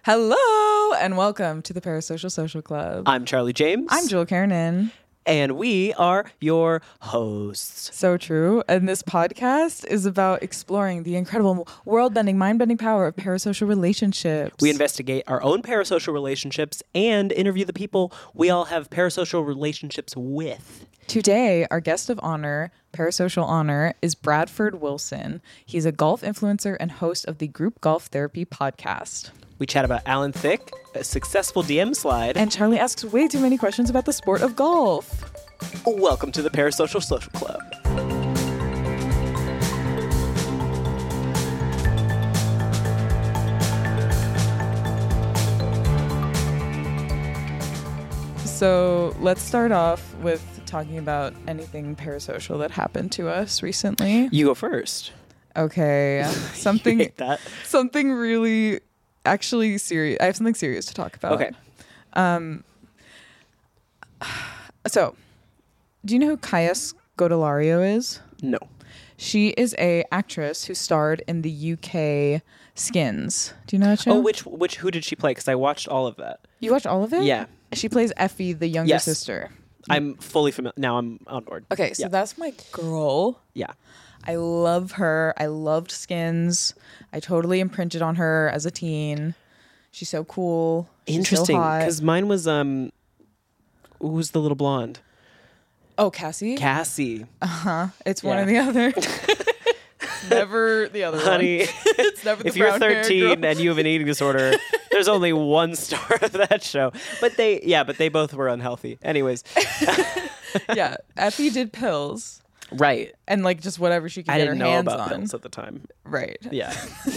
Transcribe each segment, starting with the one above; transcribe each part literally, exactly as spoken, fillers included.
Hello and welcome to the Parasocial Social Club. I'm Charlie James. I'm Jewel Kiernan. And we are your hosts. So true. And this podcast is about exploring the incredible world-bending, mind-bending power of parasocial relationships. We investigate our own parasocial relationships and interview the people we all have parasocial relationships with. Today, our guest of honor, parasocial honor, is Bradford Wilson. He's a golf influencer and host of the Group Golf Therapy podcast. We chat about Alan Thicke, a successful D M slide. And Charlie asks way too many questions about the sport of golf. Welcome to the Parasocial Social Club. So let's start off with talking about anything parasocial that happened to us recently. You go first. Okay. Something, You hate that. something really... Actually, serious. I have something serious to talk about. Okay. Um. So, do you know who Kaya Scodelario is? No. She is a actress who starred in the U K Skins. Do you know that show? Oh, which which who did she play? Because I watched all of that. You watched all of it? Yeah. She plays Effie, the younger Yes. sister. I'm fully familiar. Now I'm on board. Okay, so Yeah. that's my girl. Yeah. I love her. I loved Skins. I totally imprinted on her as a teen. She's so cool. She's Interesting. So hot. Because mine was um, who's the little blonde? Oh, Cassie? Cassie. Uh-huh. It's one Yeah. or the other. It's never the other Honey, one. It's never the if you're brown hair thirteen girl. and you have an eating disorder, there's only one star of that show. But they, yeah, but they both were unhealthy. Anyways. Yeah. Effie did pills. Right. And like just whatever she could I get her didn't know hands about on. pills at the time. Right. Yeah.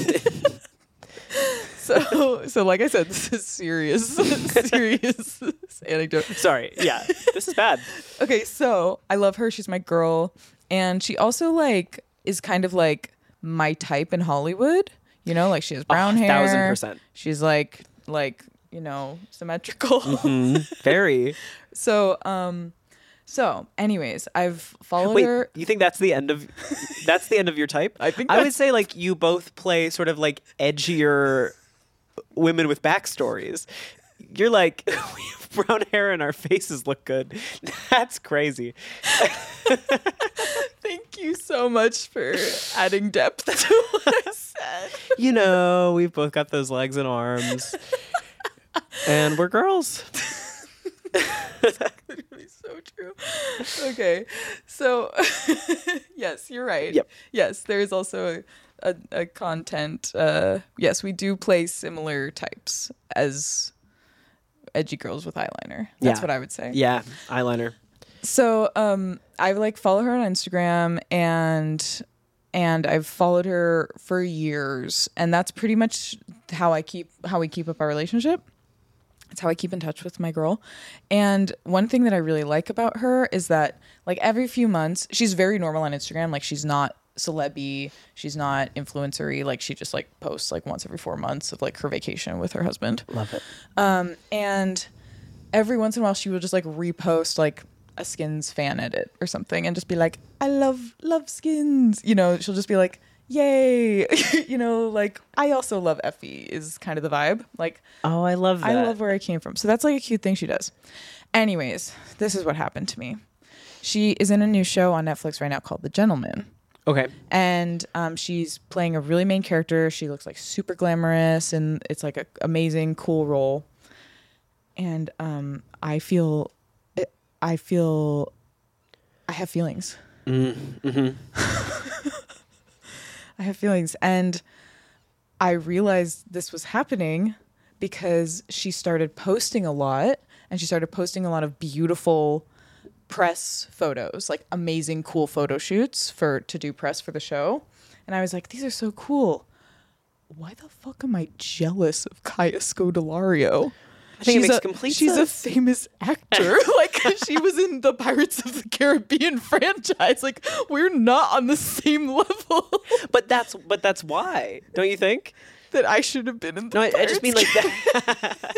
So, so like I said, this is serious, serious anecdote. Sorry. Yeah. This is bad. Okay, so I love her. She's my girl, and she also like is kind of like my type in Hollywood. You know, like she has brown Oh, hair. thousand percent. She's like like you know symmetrical. Mm, very. So um, so anyways, I've followed Wait, her. you think that's the end of that's the end of your type? I think I would that's- say like you both play sort of like edgier women with backstories. You're like, we have brown hair and our faces look good. That's crazy. Thank you so much for adding depth to what I said. You know, we've both got those legs and arms. And we're girls. Literally so true. Okay, so yes, you're right. Yep. Yes, there is also a, a, a content. Uh, yes, we do play similar types as edgy girls with eyeliner. That's Yeah. what I would say. Yeah, eyeliner. So um, I like follow her on Instagram and and I've followed her for years, and that's pretty much how I keep how we keep up our relationship. It's how I keep in touch with my girl. And one thing that I really like about her is that like every few months, she's very normal on Instagram. Like she's not celeb-y, she's not influencer-y. Like she just like posts like once every four months of like her vacation with her husband. Love it. Um, and every once in a while she will just like repost like a Skins fan edit or something and just be like, I love, love Skins. You know, she'll just be like, yay. You know, like I also love Effie is kind of the vibe. Like, Oh, I love that. I love where I came from. So that's like a cute thing she does. Anyways, this is what happened to me. She is in a new show on Netflix right now called The Gentleman. Okay. And um, she's playing a really main character. She looks like super glamorous and it's like an amazing, cool role. And um, I feel, I feel, I have feelings. Mm, mm-hmm. I have feelings. And I realized this was happening because she started posting a lot and she started posting a lot of beautiful press photos, like amazing, cool photo shoots for to do press for the show. And I was like, these are so cool. Why the fuck am I jealous of Kaya Scodelario? I think it She's makes a, complete she's sense. a famous actor. Like she was in the Pirates of the Caribbean franchise. Like we're not on the same level But that's but that's why, don't you think? that I should have been in the No, I, I Pirates just mean like that.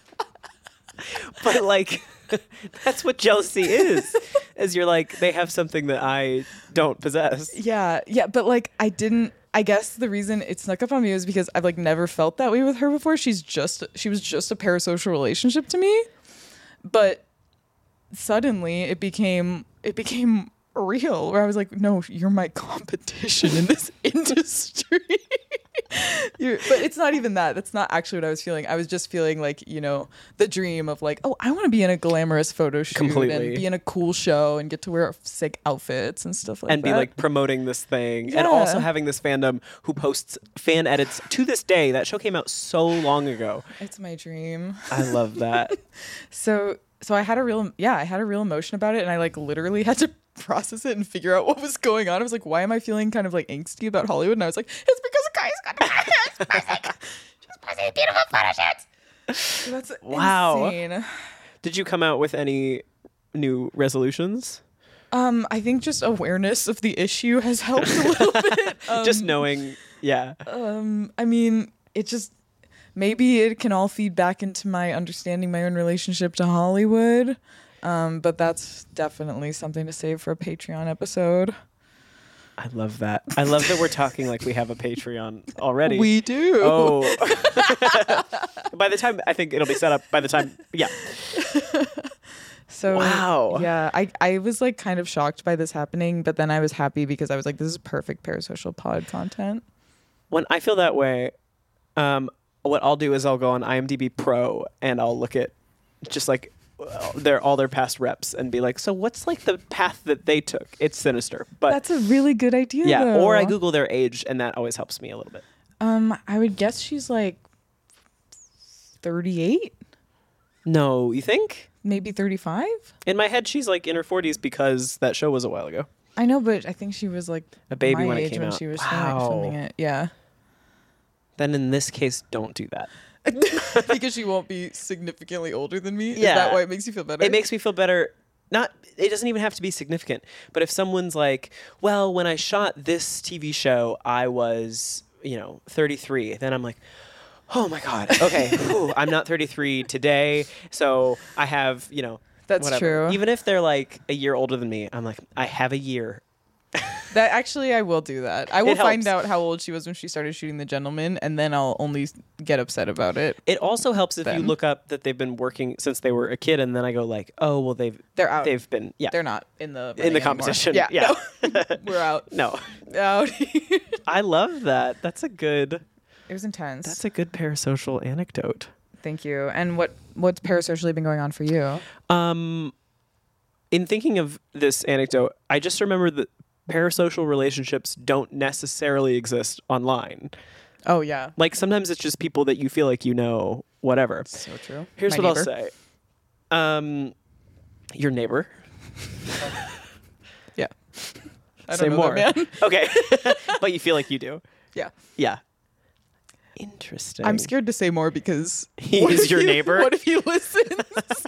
But like that's what jealousy is. Is you're like they have something that I don't possess. Yeah, yeah, but like I didn't I guess the reason it snuck up on me is because I've like never felt that way with her before. She's just she was just a parasocial relationship to me, but suddenly it became it became real. Where I was like, no, you're my competition in this industry. You're, but it's not even that. That's not actually what I was feeling. I was just feeling like, you know, the dream of like, oh, I want to be in a glamorous photo shoot Completely. and be in a cool show and get to wear sick outfits and stuff like and that. be like promoting this thing Yeah. and also having this fandom who posts fan edits to this day. That show came out so long ago. It's my dream. I love that. So so I had a real yeah, I had a real emotion about it, and I like literally had to process it and figure out what was going on. I was like, why am I feeling kind of like angsty about Hollywood? And I was like, it's because Kai's got she's posting, she's posting beautiful photo shoots. So that's Wow. insane. Did you come out with any new resolutions? Um, I think just awareness of the issue has helped a little bit. Um, Just knowing, yeah. um, I mean, it just maybe it can all feed back into my understanding my own relationship to Hollywood. Um, but that's definitely something to save for a Patreon episode. I love that. I love that we're talking like we have a Patreon already. We do. Oh. By the time, I think it'll be set up by the time, yeah. So Wow. yeah, I, I was like kind of shocked by this happening, but then I was happy because I was like, this is perfect parasocial pod content. When I feel that way, um, what I'll do is I'll go on IMDb Pro and I'll look at just like their all their past reps and be like, so what's like the path that they took? It's sinister, but That's a really good idea. yeah. though. Or I Google their age, and that always helps me a little bit. Um, I would guess she's like thirty-eight, No, you think? maybe thirty-five. In my head, she's like in her forties because that show was a while ago. I know, but I think she was like A baby my when it age came when out. she was Wow. filming it. Yeah, Then in this case, don't do that. because she won't be significantly older than me. Is Yeah. that why it makes you feel better? It makes me feel better. Not, it doesn't even have to be significant. But if someone's like, well, when I shot this T V show, I was, you know, thirty-three. Then I'm like, oh my God. Okay. Whew, I'm not thirty-three today. So I have, you know, That's whatever. true. Even if they're like a year older than me, I'm like, I have a year. That actually, I will do that. I will It find helps. out how old she was when she started shooting The Gentleman, and then I'll only get upset about it. It also helps if you Then. look up that they've been working since they were a kid, and then I go like, oh, well, they've They're out. they've been yeah They're not in the in the running anymore. competition. Yeah, yeah. no. We're out. No, Out. I love that. That's a good. It was intense. That's a good parasocial anecdote. Thank you. And what what's parasocially been going on for you? Um, in thinking of this anecdote, I just remember that parasocial relationships don't necessarily exist online. Oh yeah, Like sometimes it's just people that you feel like you know, whatever. so true. Here's My what neighbor. I'll say. Um, your neighbor. Yeah. I don't Say know more. that man. Okay, but you feel like you do. Yeah. Yeah. Interesting. I'm scared to say more because He what is if your he- neighbor? What if he listens?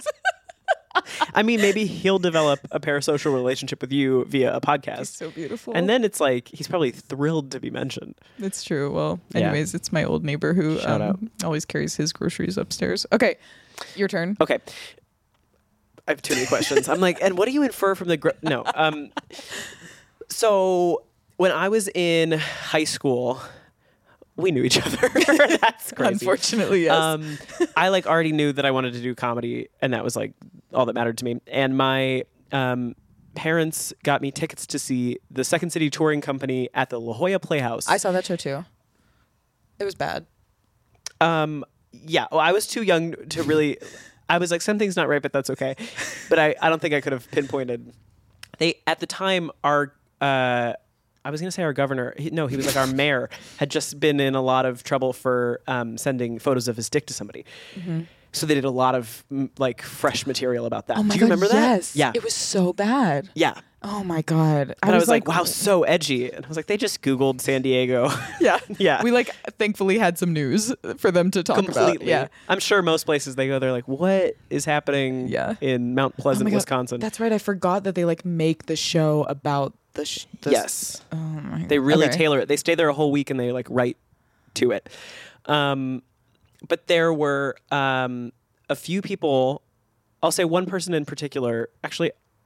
I mean, maybe he'll develop a parasocial relationship with you via a podcast. He's so beautiful. And then it's like he's probably thrilled to be mentioned. It's true. Well, Yeah. anyways, it's my old neighbor who Shout out. um, always carries his groceries upstairs. Okay, your turn. Okay. I have too many questions. I'm like, and what do you infer from the gro- no? Um, so when I was in high school, we knew each other. That's crazy. Unfortunately, yes. Um, I like already knew that I wanted to do comedy, and that was like all that mattered to me. And my um, parents got me tickets to see the Second City Touring Company at the La Jolla Playhouse. I saw that show too. It was bad. Um, yeah, well, I was too young to really. I was like, something's not right, but that's okay. But I, I don't think I could have pinpointed. They at the time our. Uh, I was going to say our governor. He, no, he was like our mayor had just been in a lot of trouble for um, sending photos of his dick to somebody. Mm-hmm. So they did a lot of m- like fresh material about that. Oh my Do you god! remember that? Yes. Yeah. It was so bad. Yeah. Oh my god! And I was, like, wow, so edgy. And I was like, they just Googled San Diego. Yeah. Yeah. We like thankfully had some news for them to talk Completely. about. Yeah. I'm sure most places they go, they're like, what is happening Yeah. in Mount Oh Pleasant, my God. Wisconsin? That's right. I forgot that they like make the show about the. Sh- the yes. Oh my. They really okay. tailor it. They stay there a whole week and they like write to it. Um, but there were um, a few people. I'll say one person in particular. Actually,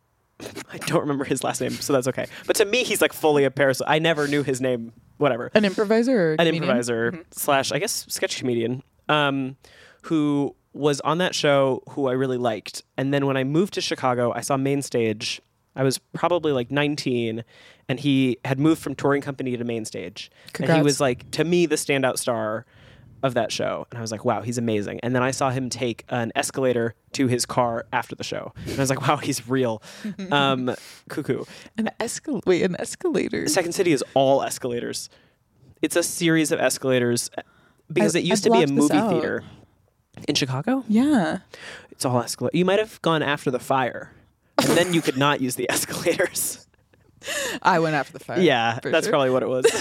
I don't remember his last name, so that's okay. But to me, he's like fully a parasocial. I never knew his name. Whatever. An improviser. Or An comedian? improviser Mm-hmm. slash, I guess, sketch comedian, um, who was on that show, who I really liked. And then when I moved to Chicago, I saw Main Stage. I was probably like nineteen, and he had moved from touring company to Main Stage. Congrats. And he was like, to me, the standout star of that show. And I was like, wow, he's amazing. And then I saw him take an escalator to his car after the show. And I was like, wow, he's real. Um, cuckoo. An escal wait, an escalator. Second City is all escalators. It's a series of escalators because I- it used I to be a blocked this movie out. theater in Chicago. Yeah. It's all escalator. You might have gone after the fire, and then you could not use the escalators. I went after the fire. Yeah, for that's sure. probably what it was.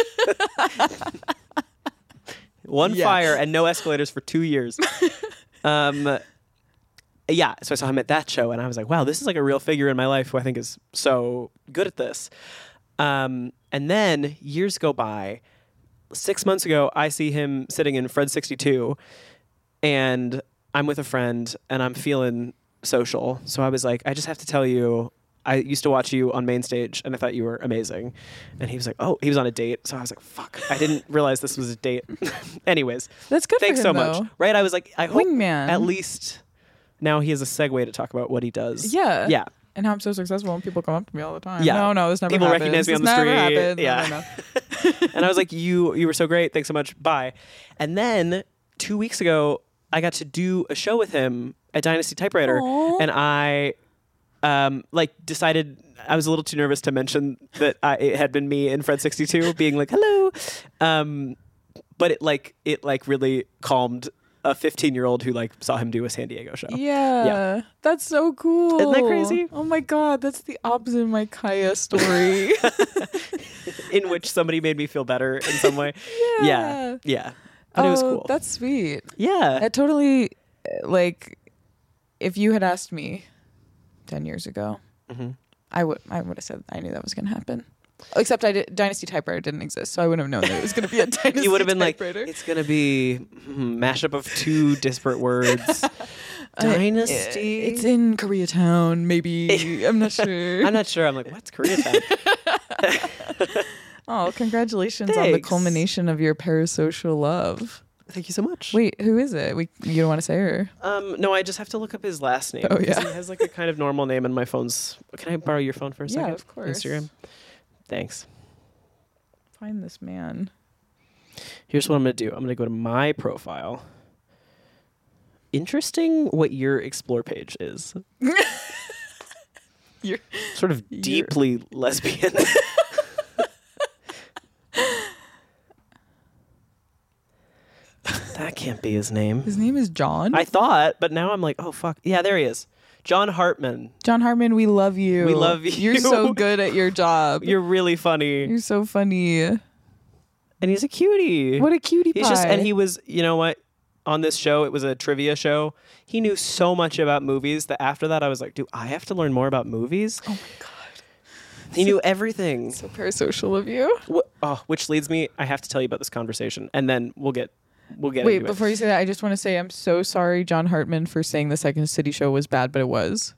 One Yeah. fire and no escalators for two years. Um, yeah, so I saw him at that show, and I was like, wow, this is like a real figure in my life who I think is so good at this. Um, and then years go by. Six months ago, I see him sitting in Fred sixty-two, and I'm with a friend, and I'm feeling social. So I was like, I just have to tell you, I used to watch you on Main Stage, and I thought you were amazing. And he was like, oh, he was on a date. So I was like, fuck, I didn't realize this was a date. Anyways, That's good thanks for so him, much. though. Right? I was like, I hope Wingman. at least now he has a segue to talk about what he does. Yeah. Yeah. And how I'm so successful and people come up to me all the time. Yeah. No, no, this never People happens. recognize me on This the never street. happens. No, Yeah. no, no. And I was like, you you were so great. Thanks so much. Bye. And then two weeks ago, I got to do a show with him at Dynasty Typewriter. Aw. And I um, like decided I was a little too nervous to mention that I, it had been me and Fred sixty-two being like, hello. Um, but it like it like really calmed a fifteen year old who like saw him do a San Diego show. Yeah. Yeah. That's so cool. Isn't that crazy? Oh my God. That's the opposite of my Kaya story. In which somebody made me feel better in some way. Yeah. Yeah. Yeah. But it was Oh, cool. That's sweet. yeah. That totally, uh, like, if you had asked me ten years ago, Mhm. I would I would have said I knew that was going to happen. Except I did, Dynasty Typewriter didn't exist, so I wouldn't have known that it was going to be a Dynasty You would have been like, Typewriter. it's going to be hmm, mashup of two disparate words. Dynasty. It's in Koreatown, maybe. I'm not sure. I'm not sure. I'm like, what's Koreatown? Oh, congratulations on the Thanks. culmination of your parasocial love. Thank you so much. Wait, who is it? We you don't want to say her? Um, no, I just have to look up his last name. Oh, because yeah. He has like a kind of normal name, and my phone's. Can I borrow your phone for a Yeah, second? of course. Instagram. Thanks. Find this man. Here's what I'm going to do. I'm going to go to my profile. Interesting what your explore page is. You're Sort of You're- deeply lesbian. That can't be his name. his name is John. I thought, but now I'm like, oh fuck. Yeah, there he is. John Hartman. John Hartman, we love you. We love You're you. so good at your job. You're really funny. You're so funny. And he's a cutie. What a cutie pie. He's just and he was, you know what? On this show, it was a trivia show. He knew so much about movies that after that I was like, do I have to learn more about movies? Oh my god. He knew everything. So parasocial of you. Wh- oh, which leads me, I have to tell you about this conversation, and then we'll get we'll get Wait, into before it. you say that, I just want to say I'm so sorry, John Hartman, for saying the Second City show was bad, but it was.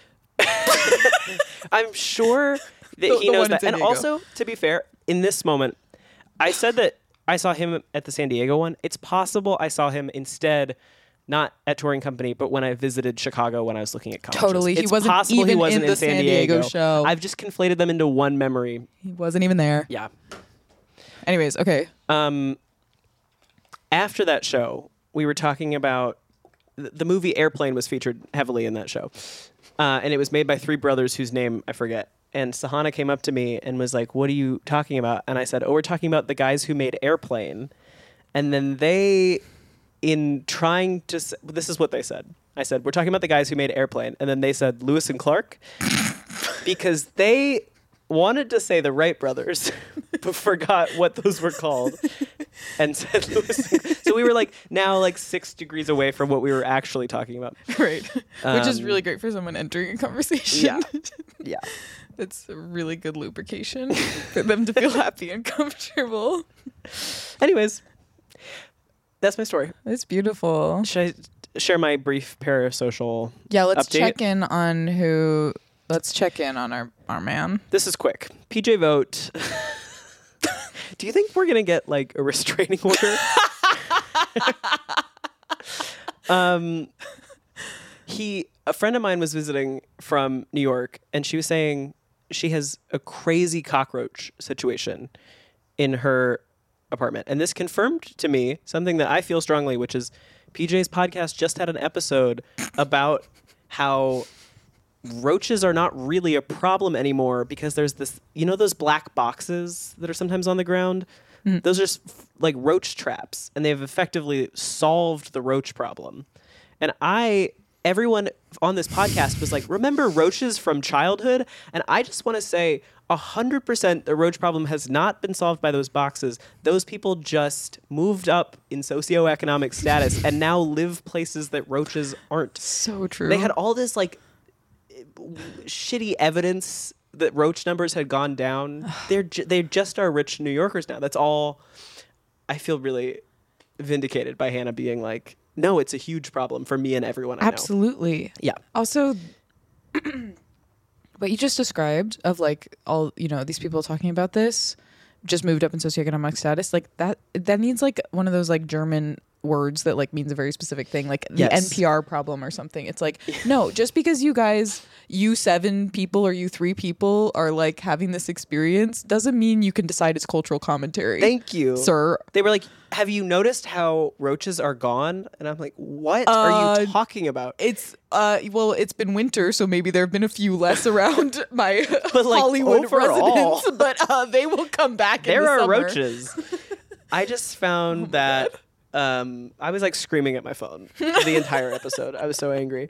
I'm sure that The- he the knows one in that. San And Diego. also, to be fair, in this moment, I said that I saw him at the San Diego one. It's possible I saw him instead, not at touring company, but when I visited Chicago when I was looking at colleges. Totally. He It's wasn't possible he even wasn't in the San Diego show. I've just conflated them into one memory. He wasn't even there. Yeah. Anyways, okay. Um, after that show, we were talking about th- the movie Airplane was featured heavily in that show. Uh, and it was made by three brothers whose name I forget. And Sahana came up to me and was like, what are you talking about? And I said, oh, we're talking about the guys who made Airplane. And then they, in trying to, s- this is what they said. I said, we're talking about the guys who made Airplane. And then they said Lewis and Clark. Because they wanted to say the Wright brothers, but forgot what those were called. And said Lewis. And, so we were like now like six degrees away from what we were actually talking about. Right. Which is Um, really great for someone entering a conversation. Yeah. Yeah. It's a really good lubrication for them to feel happy and comfortable. Anyways, that's my story. It's beautiful. Should I share my brief parasocial? Yeah, let's Update? check in on who, let's check in on our, our man. This is quick. P J Vogt. Do you think we're going to get like a restraining order? um, he, a friend of mine was visiting from New York, and she was saying she has a crazy cockroach situation in her apartment. And this confirmed to me something that I feel strongly, which is P J's podcast just had an episode about how roaches are not really a problem anymore because there's this, you know, those black boxes that are sometimes on the ground? Mm-hmm. Those are just like roach traps, and they've effectively solved the roach problem. And I, everyone on this podcast was like, remember roaches from childhood? And I just want to say one hundred percent the roach problem has not been solved by those boxes. Those people just moved up in socioeconomic status and now live places that roaches aren't. So true. They had all this like shitty evidence that roach numbers had gone down. They're ju- they just are rich New Yorkers now. That's all. I feel really vindicated by Hannah being like, no, it's a huge problem for me and everyone I know. Absolutely. Yeah. Also, what you just described of like all, you know, these people talking about this just moved up in socioeconomic status, like that, that needs like one of those like German words that like means a very specific thing, like the yes. N P R problem or something. It's like, no, just because you guys, you seven people or you three people are like having this experience doesn't mean you can decide it's cultural commentary. Thank you, sir. They were like, have you noticed how roaches are gone? And I'm like, what uh, are you talking about? It's uh well, it's been winter, so maybe there have been a few less around my but like, Hollywood overall, residents, but uh, they will come back. There in the are summer. roaches. I just found oh that um, I was like screaming at my phone the entire episode. I was so angry.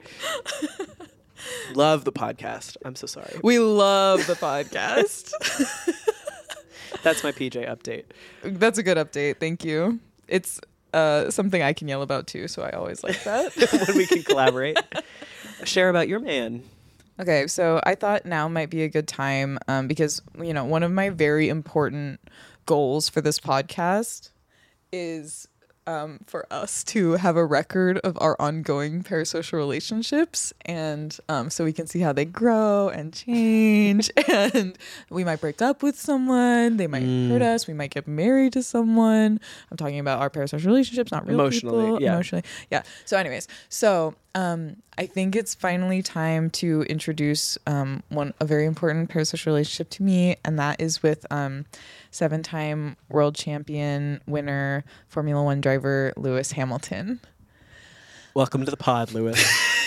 Love the podcast. I'm so sorry. We love the podcast. That's my P J update. That's a good update. Thank you. It's uh, something I can yell about too, so I always like that. When we can collaborate. Share about your man. Okay, so I thought now might be a good time um, because, you know, one of my very important goals for this podcast is um, for us to have a record of our ongoing parasocial relationships, and um, so we can see how they grow and change. And we might break up with someone, they might mm. hurt us, we might get married to someone. I'm talking about our parasocial relationships, not real emotionally, people. Yeah. Emotionally, yeah. So, anyways, so um, I think it's finally time to introduce um, one a very important parasocial relationship to me, and that is with um, seven-time world champion winner, Formula One driver Lewis Hamilton. Welcome to the pod, Lewis.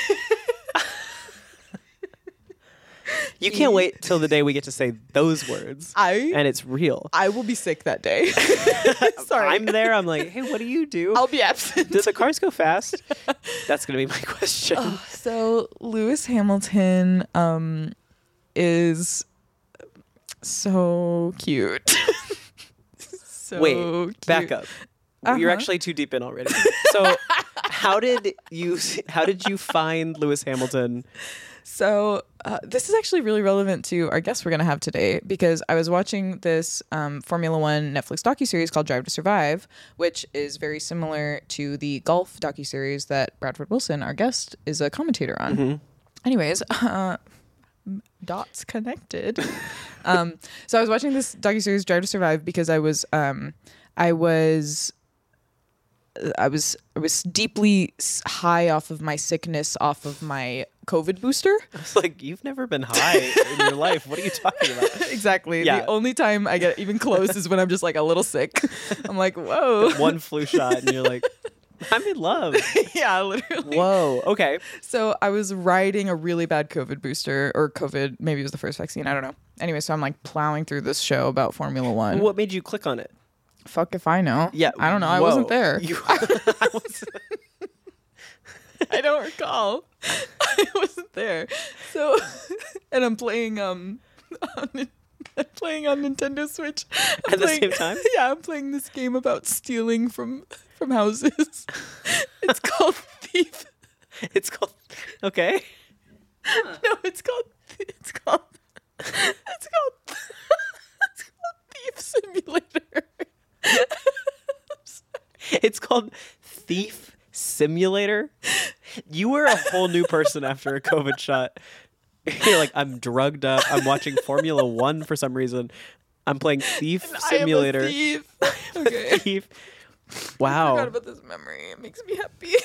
You can't wait till the day we get to say those words. I and it's real. I will be sick that day. Sorry. I'm there. I'm like, hey, what do you do? I'll be absent. Do the cars go fast? That's going to be my question. Oh, so Lewis Hamilton um, is so cute. so Wait, cute. back up. Uh-huh. You're actually too deep in already. So how did you how did you find Lewis Hamilton? So uh, this is actually really relevant to our guest we're going to have today, because I was watching this um, Formula One Netflix docuseries called Drive to Survive, which is very similar to the golf docuseries that Bradford Wilson, our guest, is a commentator on. Mm-hmm. Anyways, uh, dots connected. um, so I was watching this docuseries Drive to Survive because I was um, I was. I was I was deeply high off of my sickness, off of my COVID booster. I was like, you've never been high in your life. What are you talking about? Exactly. Yeah. The only time I get even close is when I'm just like a little sick. I'm like, whoa. One flu shot and you're like, I'm in love. Yeah, literally. Whoa. Okay. So I was riding a really bad COVID booster, or COVID, maybe it was the first vaccine. I don't know. Anyway, so I'm like plowing through this show about Formula One. What made you click on it? Fuck if I know. Yeah. I don't know. I Whoa. wasn't there. You, I, was, I don't recall. I wasn't there. So, and I'm playing um, on, I'm playing on Nintendo Switch. I'm At the playing, same time? Yeah, I'm playing this game about stealing from from houses. It's called Thief. It's called. Okay. No, it's called. It's called. It's called. It's called Thief Simulator. It's called Thief Simulator. You were a whole new person after a COVID shot. You're like, I'm drugged up. I'm watching Formula One for some reason. I'm playing Thief And Simulator. I am a thief. Okay. Thief. I Wow. forgot about this memory. It makes me happy.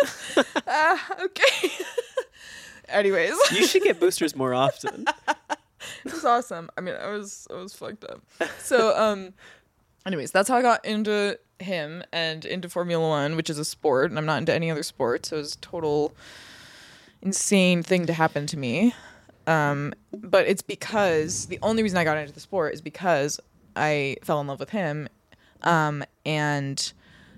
Ah, okay. Anyways, You should get boosters more often. it was awesome. I mean, I was I was fucked up. So, um, anyways, that's how I got into him and into Formula One, which is a sport, and I'm not into any other sport, so it was a total insane thing to happen to me. Um, but it's because the only reason I got into the sport is because I fell in love with him, um, and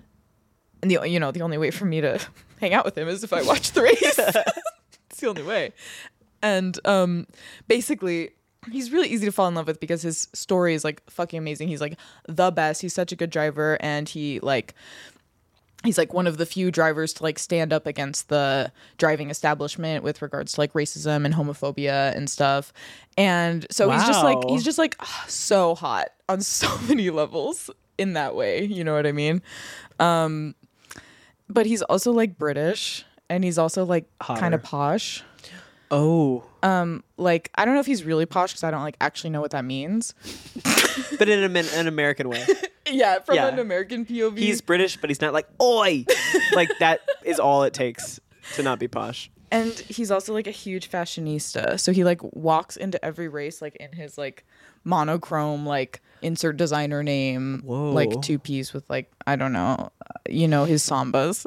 and the you know the only way for me to hang out with him is if I watch the race. It's the only way. And um, basically, he's really easy to fall in love with because his story is like fucking amazing. He's like the best. He's such a good driver, and he like he's like one of the few drivers to like stand up against the driving establishment with regards to like racism and homophobia and stuff. And so he's just like Wow. he's just like ah, so hot on so many levels in that way. You know what I mean? Um, but he's also like British, and he's also like kind Hotter. of posh. Oh. Um, like I don't know if he's really posh because I don't like actually know what that means. But in a, an American way. Yeah, from Yeah. an American P O V. He's British, but he's not like, oi! Like, that is all it takes to not be posh. And he's also like a huge fashionista. So he like walks into every race like in his like monochrome like insert designer name Whoa. like two piece with like I don't know, uh, you know, his sambas.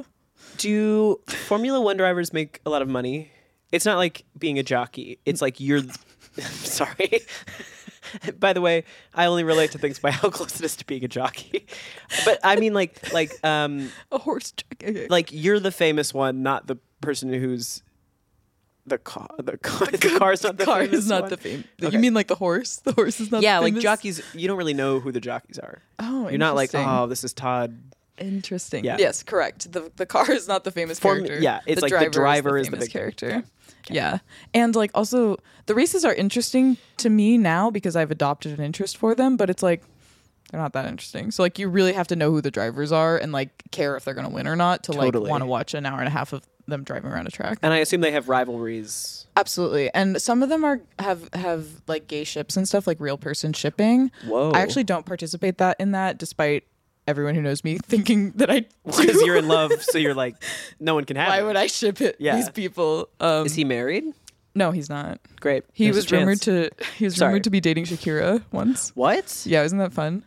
Do Formula One drivers make a lot of money? It's not like being a jockey. It's like you're... Sorry. By the way, I only relate to things by how close it is to being a jockey. But I mean like like um A horse jockey. Okay. like you're the famous one, not the person who's the car the car the, car's not the car famous is not one. the famous. Okay. You mean like the horse? The horse is not Yeah, the like famous? jockeys, you don't really know who the jockeys are. Oh, You're not like, interesting. oh, this is Todd. Interesting. Yeah. Yes, correct. The the car is not the famous Form- character. yeah, it's like the driver is the famous big character. Yeah. And like also the races are interesting to me now because I've adopted an interest for them, but it's like they're not that interesting. So like you really have to know who the drivers are and like care if they're going to win or not to Totally. like want to watch an hour and a half of them driving around a track. And I assume they have rivalries. Absolutely. And some of them are have have like gay ships and stuff like real person shipping. Whoa. I actually don't participate that in that despite everyone who knows me thinking that I Because do. you're in love, so you're like, no one can have Why it. would I ship it? Yeah. These people. Um, Is he married? No, he's not. Great. He There's a was rumored chance. to. He was Sorry. rumored to be dating Shakira once. What? Yeah, isn't that fun?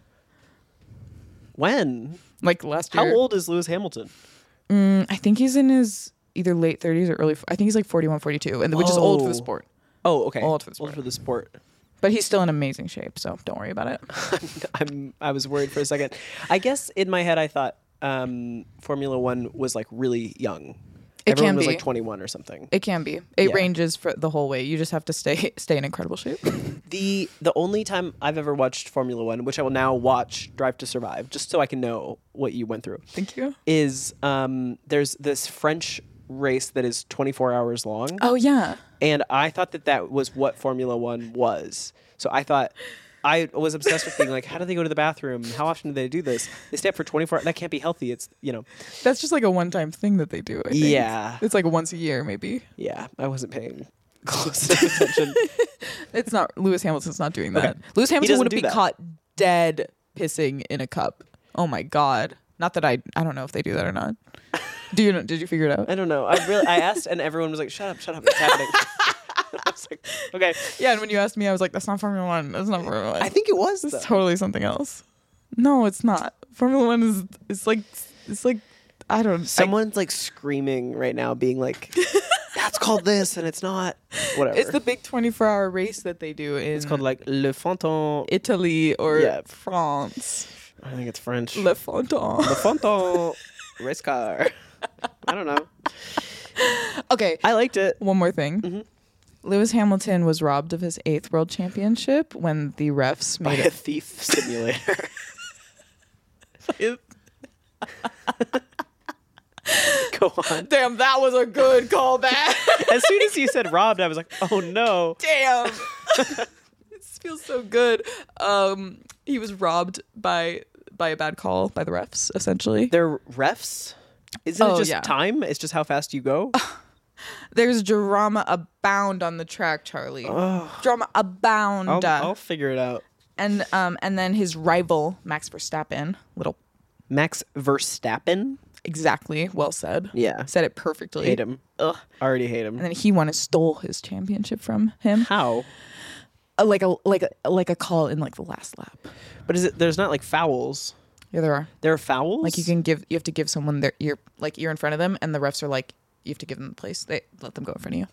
When? Like last How year. old is Lewis Hamilton? Mm, I think he's in his either late thirties or early. I think he's like forty-one, forty-two, and which is old for the Oh. sport. Oh, okay. Old for the Old sport. for the sport. But he's still in amazing shape, so don't worry about it. I'm. I was worried for a second. I guess in my head I thought um, Formula One was like really young. It Everyone can was be. like twenty-one or something. It can be. It Yeah. ranges for the whole way. You just have to stay stay in incredible shape. The the only time I've ever watched Formula One, which I will now watch Drive to Survive, just so I can know what you went through, Thank you. is um, there's this French race that is twenty-four hours long. Oh yeah. And I thought that that was what Formula One was. So I thought, I was obsessed with being like, how do they go to the bathroom? How often do they do this? They stay up for twenty-four. That can't be healthy. It's, you know, That's just like a one time thing that they do. I think. Yeah. It's like once a year maybe. yeah, I wasn't paying close enough attention. It's not Lewis Hamilton's not doing that. Okay. Lewis Hamilton doesn't wouldn't do be that. caught dead pissing in a cup. Oh my god. Not that I I don't know if they do that or not. Do you know, did you figure it out? I don't know. I really, I asked and everyone was like, shut up, shut up. It's happening. I was like, okay. Yeah, and when you asked me I was like that's not Formula one. That's not Formula one. I think it was, it's though. totally something else. No, it's not. Formula one is it's like it's like I don't Someone's like screaming right now, being like, that's called this and it's not. Whatever. I, it's the big twenty-four hour race that they do in It's called like Le Fonton. Italy or Yeah. France. I think it's French. Le Fontaine. Le Fonton race car. I don't know. Okay, I liked it. one more thing. Mm-hmm. Lewis Hamilton was robbed of his eighth world championship when the refs By made a it. thief simulator. Go on. Damn, that was a good callback. As soon as you said robbed, I was like, oh no. Damn. This feels so good. Um, he was robbed by by a bad call by the refs, essentially. They're refs? Isn't Oh, it just yeah. time? It's just how fast you go? There's drama abound on the track, Charlie. Oh. Drama abound. I'll, I'll figure it out. And um and then his rival Max Verstappen, little Max Verstappen. exactly, well said. Yeah, Said it perfectly. hate him. Ugh, already hate him. And then he won and stole his championship from him. How? Uh, like a like a like a call in like the last lap. But is it? There's not like fouls. Yeah, there are. There are fouls. Like you can give you have to give someone their you're like you're in front of them and the refs are like you have to give them the place. They let them go in front of you.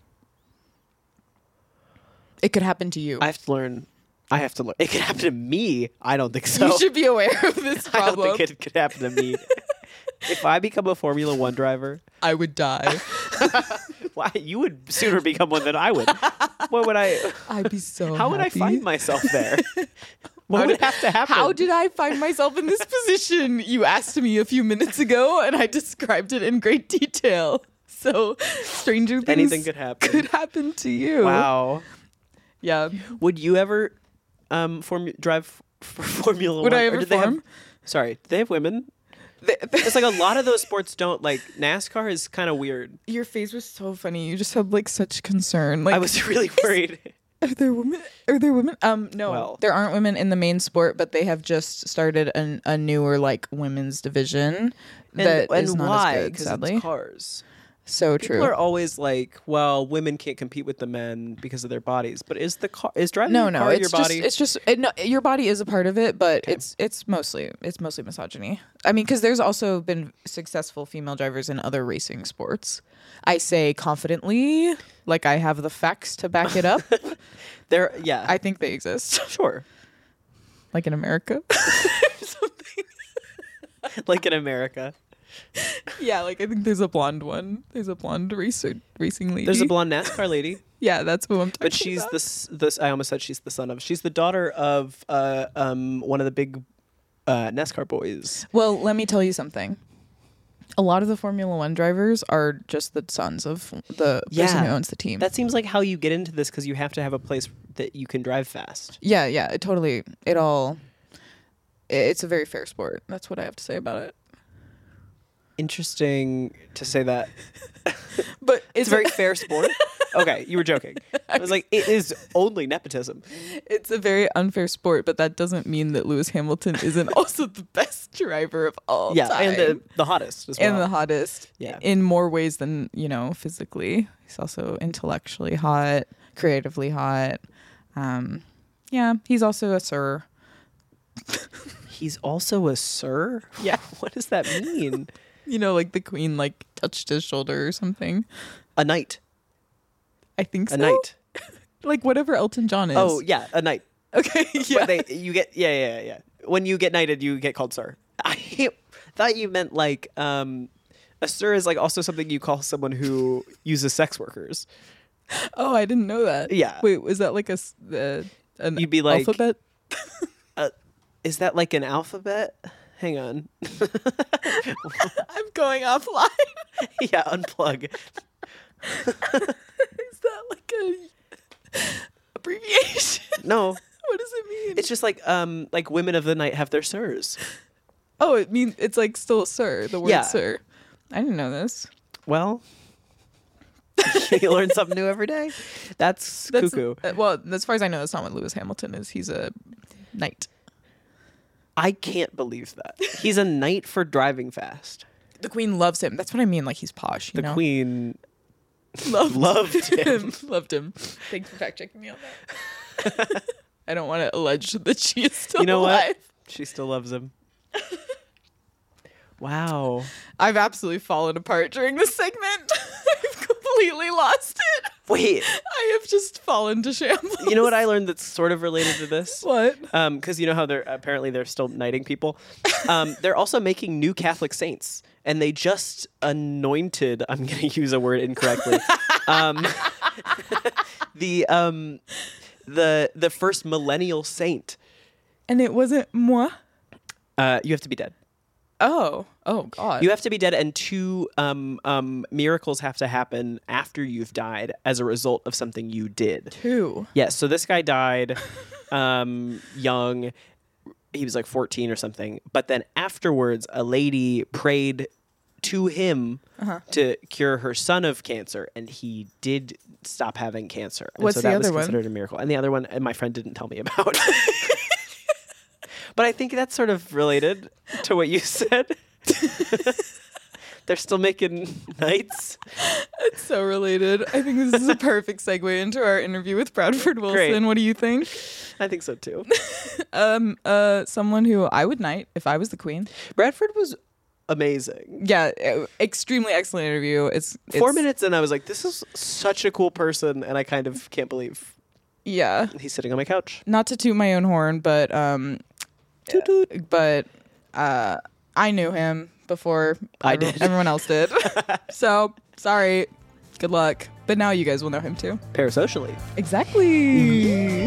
It could happen to you. I have to learn. I have to learn. It could happen to me. I don't think so. You should be aware of this I don't problem. think it could happen to me. If I become a Formula One driver, I would die. why you would sooner become one than I would. What would I? I'd be so How would I happy. find myself there? What How would did- have to happen? How did I find myself in this position? You asked me a few minutes ago, and I described it in great detail. So, stranger things Anything could happen. could happen to you. Wow. Yeah. Would you ever um form drive f- for Formula Would One? I Or ever do they have- form? sorry, do they have women? Th- th- It's like a lot of those sports don't like NASCAR is kind of weird. Your face was so funny. You just had like such concern. Like I was really worried. Are there women? Are there women? Um, no, Well. there aren't women in the main sport, but they have just started an, a newer like women's division that and is and not why? as good, Because sadly. it's cars. So People true. are always like, well, women can't compete with the men because of their bodies. But is the car is driving no, a no, car it's your just body? it's just it, no, your body is a part of it, but it's it's mostly it's mostly misogyny. I mean, because there's also been successful female drivers in other racing sports. I say confidently, like I have the facts to back it up. There, yeah, I think they exist, sure. like in America. Something. Like in America, Yeah, like I think there's a blonde one. There's a blonde racer racing lady. there's a blonde NASCAR lady, Yeah, that's who I'm talking but she's about. the s- this. I almost said she's the son of. She's the daughter of uh um one of the big uh NASCAR boys. Well, let me tell you something. A lot of the Formula One drivers are just the sons of the person Yeah. who owns the team. That seems like how you get into this because you have to have a place that you can drive fast. yeah, yeah, it totally. It all. It's a very fair sport. That's what I have to say about it. Interesting to say that. But It's a very fair sport. Okay, you were joking. I was like, it is only nepotism. it's a very unfair sport, but that doesn't mean that Lewis Hamilton isn't also the best driver of all Yeah, time. and the the hottest as well. and the hottest Yeah. in more ways than, you know, physically. He's also intellectually hot, creatively hot. Um, yeah, he's also a sir. He's also a sir? Yeah. What does that mean? You know, like the queen like touched his shoulder or something. A knight. I think so. A knight. Like whatever Elton John is. Oh, yeah, a knight. Okay. Yeah. But they you get yeah, yeah, yeah. When you get knighted, you get called sir. I thought you meant like um a sir is like also something you call someone who uses sex workers. Oh, I didn't know that. Yeah. Wait, was that like a s- uh, an You'd be like- alphabet? Uh, is that like an alphabet? Hang on. I'm going offline. Yeah, unplug. Is that like a abbreviation? No, What does it mean? it's just like um like women of the night have their sirs. Oh, it means it's like still sir. The word Yeah. sir. I didn't know this. Well, you learn something new every day. That's, That's, cuckoo. uh, well, as far as I know, that's not what Lewis Hamilton is. He's a knight. I can't believe that. He's a knight for driving fast. The queen loves him. That's what I mean. Like he's posh. You The know? queen loved, loved him. loved him. Thanks for fact checking me on that. I don't want to allege that she is still You know alive. what? She still loves him. Wow. I've absolutely fallen apart during this segment. I've completely lost it. Wait, I have just fallen to shambles. you know what I learned that's sort of related to this? What? Um, because you know how they're apparently they're still knighting people. Um, they're also making new Catholic saints, and they just anointed. I'm going to use a word incorrectly. Um, the um, the the first millennial saint. And it wasn't moi? Uh, you have to be dead. Oh. Oh, God. You have to be dead, and two um, um, miracles have to happen after you've died as a result of something you did. Two. Yes, so this guy died um, young. He was like fourteen or something. But then afterwards, a lady prayed to him Uh-huh. to cure her son of cancer, and he did stop having cancer. And What's so the that other was one? considered a miracle. And the other one, and my friend didn't tell me about. But I think that's sort of related to what you said. They're still making nights. It's so related. I think this is a perfect segue into our interview with Bradford Wilson. Great. What do you think? I think so too. Um, uh, someone who I would knight if I was the queen. Bradford was amazing. Yeah, uh, extremely excellent interview. It's, it's Four minutes in, I was like, this is such a cool person, and I kind of can't believe Yeah, he's sitting on my couch. not to toot my own horn, but um, Toot toot. but uh, I knew him before I every- did. everyone else did. So sorry. Good luck. But now you guys will know him too. Parasocially. Exactly.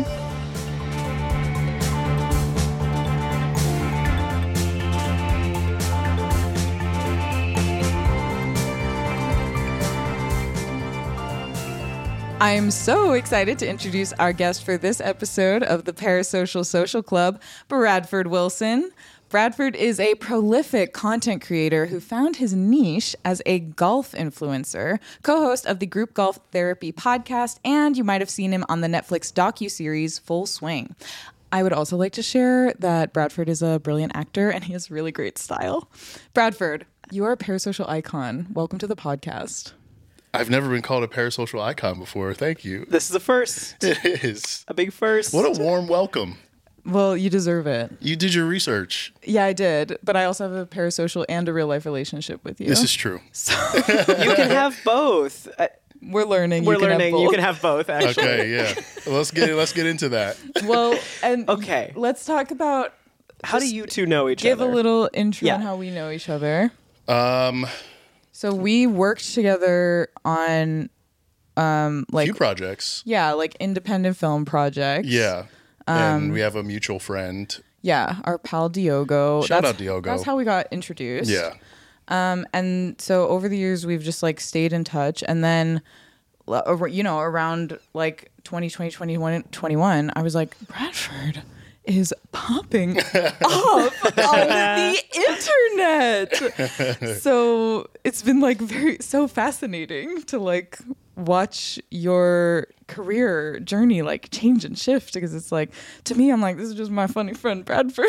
I'm so excited to introduce our guest for this episode of the Parasocial Social Club, Bradford Wilson. Bradford is a prolific content creator who found his niche as a golf influencer, co-host of the Group Golf Therapy podcast, and you might have seen him on the Netflix docuseries Full Swing. I would also like to share that Bradford is a brilliant actor and he has really great style. Bradford, you are a parasocial icon. Welcome to the podcast. I've never been called a parasocial icon before. Thank you. This is a first. It is. A big first. What a warm welcome. Well, you deserve it. You did your research. Yeah, I did. But I also have a parasocial and a real life relationship with you. This is true. You can have both. I, We're learning. we're you can have learning. You both. can have both, actually. Okay, yeah. Let's get let's get into that. Well, and Okay. let's talk about How do you two know each give other? a little intro Yeah. on how we know each other. Um, So we worked together on um like few projects. yeah, like independent film projects. Yeah. Um, and we have a mutual friend. Yeah, our pal Diogo. Shout That's- out Diogo. That's how we got introduced. Yeah. Um, and so over the years, we've just like stayed in touch. And then, l- over- you know, around like twenty twenty, twenty-one, twenty-one, I was like, Bradford is popping up on the internet. So it's been like very, so fascinating to like watch your career journey like change and shift, because it's like, to me, I'm like, this is just my funny friend Bradford.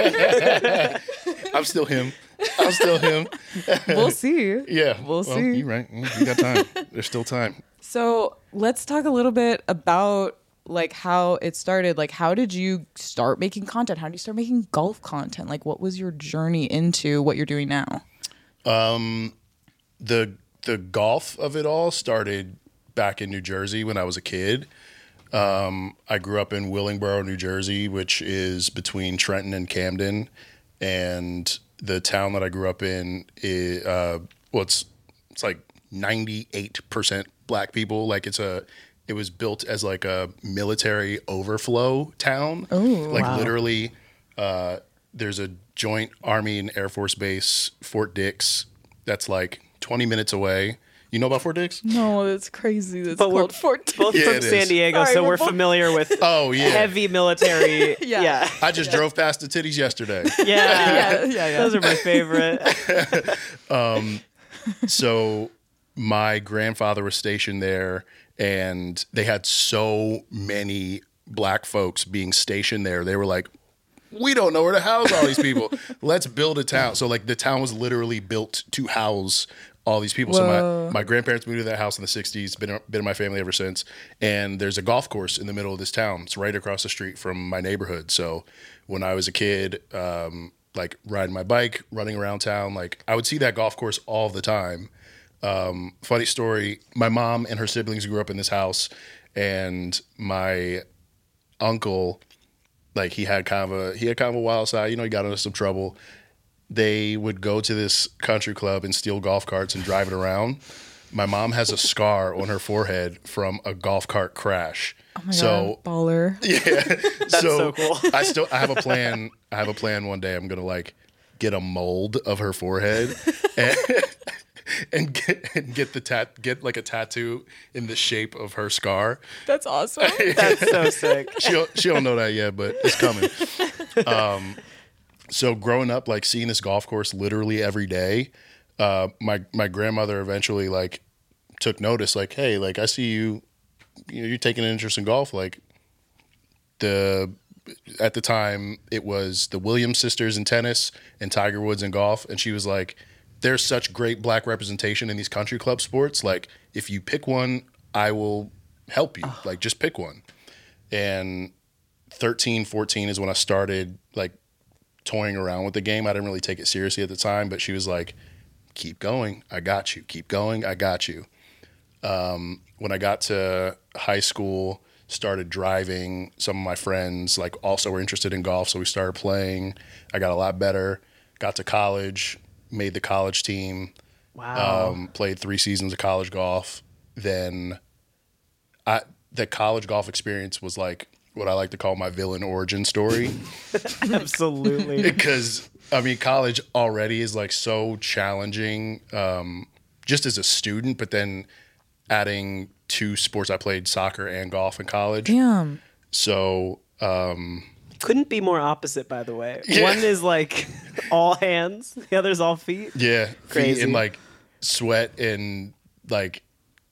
I'm still him. I'm still him. We'll see. Yeah. We'll well, see. You're right. You got time. There's still time. So let's talk a little bit about like how it started. Like, how did you start making content? How did you start making golf content? Like, what was your journey into what you're doing now? Um, the the golf of it all started back in New Jersey when I was a kid. Um, I grew up in Willingboro, New Jersey, which is between Trenton and Camden, and the town that I grew up in is uh, well, it's it's like ninety-eight percent black people. Like it's a it was built as like a military overflow town. Oh, like wow. literally, uh, there's a joint Army and Air Force base, Fort Dix, that's like twenty minutes away. You know about Fort Dix? No, that's crazy. That's But we're called Fort. Both Yeah, from it San is. Diego, Sorry, so we're we're both- familiar with Oh yeah. heavy military. Yeah. Yeah. I just drove past the titties yesterday. Yeah. Yeah, yeah, yeah. Those are my favorite. So my grandfather was stationed there, and they had so many black folks being stationed there. They were like, we don't know where to house all these people. Let's build a town. So like the town was literally built to house all these people. Whoa. So my, my grandparents moved to that house in the sixties, been, been in my family ever since. And there's a golf course in the middle of this town. It's right across the street from my neighborhood. So when I was a kid, um, like riding my bike, running around town, like I would see that golf course all the time. Um, funny story, my mom and her siblings grew up in this house, and my uncle, like he had kind of a he had kind of a wild side. You know, he got into some trouble. They would go to this country club and steal golf carts and drive it around. My mom has a scar on her forehead from a golf cart crash. Oh my so God, baller. yeah, That's so cool. I still I have a plan. I have a plan. One day I'm gonna like get a mold of her forehead and, and get and get the tat get like a tattoo in the shape of her scar. That's awesome. That's so sick. She don't, she don't know that yet, but it's coming. Um, so growing up, like seeing this golf course literally every day, uh, my my grandmother eventually like took notice, like, hey, like I see you, you know, you're taking an interest in golf. Like the at the time it was the Williams sisters in tennis and Tiger Woods in golf, and she was like, there's such great black representation in these country club sports. Like if you pick one, I will help you. Oh. Like just pick one. And thirteen, fourteen is when I started like toying around with the game. I didn't really take it seriously at the time, but she was like, keep going. I got you. Keep going. I got you. Um, when I got to high school, started driving, some of my friends like also were interested in golf. So we started playing. I got a lot better. Got to college, made the college team. Wow. Um, played three seasons of college golf. Then I, the college golf experience was like what I like to call my villain origin story. Absolutely. Because, I mean, college already is like so challenging um, just as a student, but then adding two sports, I played soccer and golf in college. Damn. So, um, couldn't be more opposite, by the way. Yeah. One is like all hands, the other's all feet. yeah, Crazy. feet and like sweat and like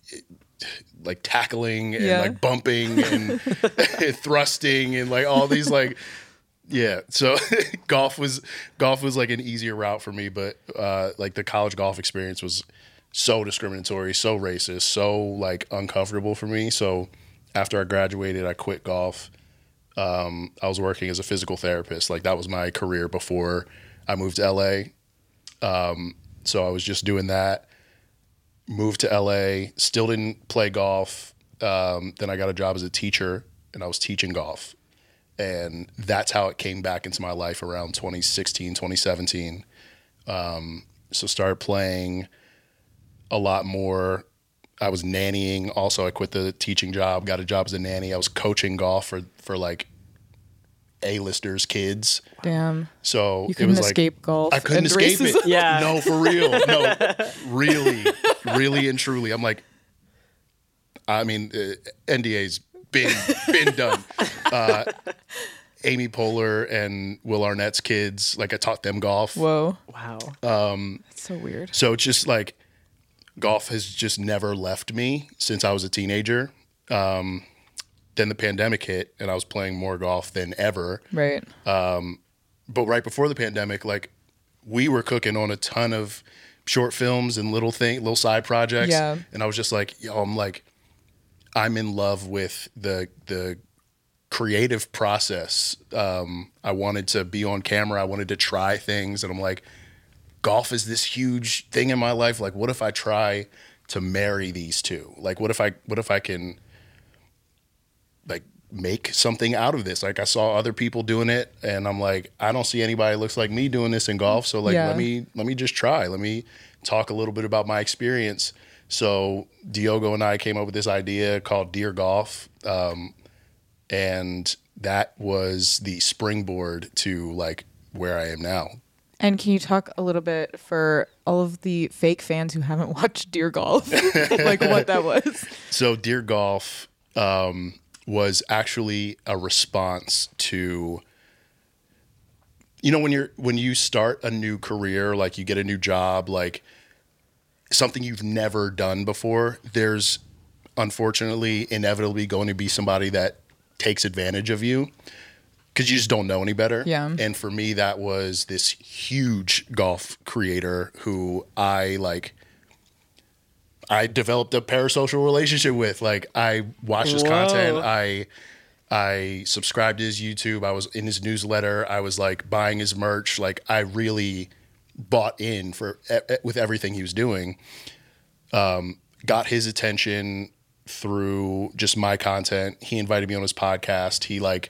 like tackling and Yeah. like bumping and thrusting and like all these like yeah. So golf was golf was like an easier route for me, but uh, like the college golf experience was so discriminatory, so racist, so like uncomfortable for me. So after I graduated, I quit golf. Um, I was working as a physical therapist. Like that was my career before I moved to L A. Um, so I was just doing that. Moved to L A, still didn't play golf. Um, then I got a job as a teacher and I was teaching golf. And that's how it came back into my life around twenty sixteen, twenty seventeen. Um, so started playing a lot more. I was nannying. Also, I quit the teaching job, got a job as a nanny. I was coaching golf for, for like A-listers kids. Damn. So You it couldn't was escape like, golf. I couldn't and escape racism. it. Yeah. No, for real. No, really, really and truly. I'm like, I mean, uh, N D A's been, been done. Uh, Amy Poehler and Will Arnett's kids, like I taught them golf. Whoa. Wow. Um, That's so weird. so it's just like golf has just never left me since I was a teenager. Um, then the pandemic hit and I was playing more golf than ever. Right. Um, but right before the pandemic, like we were cooking on a ton of short films and little thing, little side projects. Yeah. And I was just like, yo, I'm like, I'm in love with the, the creative process. Um, I wanted to be on camera. I wanted to try things. And I'm like, golf is this huge thing in my life. Like, what if I try to marry these two? Like, what if I, what if I can like make something out of this? Like I saw other people doing it and I'm like, I don't see anybody that looks like me doing this in golf. So like, Yeah. let me, let me just try. Let me talk a little bit about my experience. So Diogo and I came up with this idea called Dear Golf. Um, and that was the springboard to like where I am now. And can you talk a little bit for all of the fake fans who haven't watched Dear Golf, like what that was? So Dear Golf um, was actually a response to, you know, when you're when you start a new career, like you get a new job, like something you've never done before, there's unfortunately inevitably going to be somebody that takes advantage of you because you just don't know any better. Yeah. And for me, that was this huge golf creator who I like, I developed a parasocial relationship with. Like I watched his Whoa. content. I, I subscribed to his YouTube. I was in his newsletter. I was like buying his merch. Like I really bought in for with everything he was doing. Um, got his attention through just my content. He invited me on his podcast. He like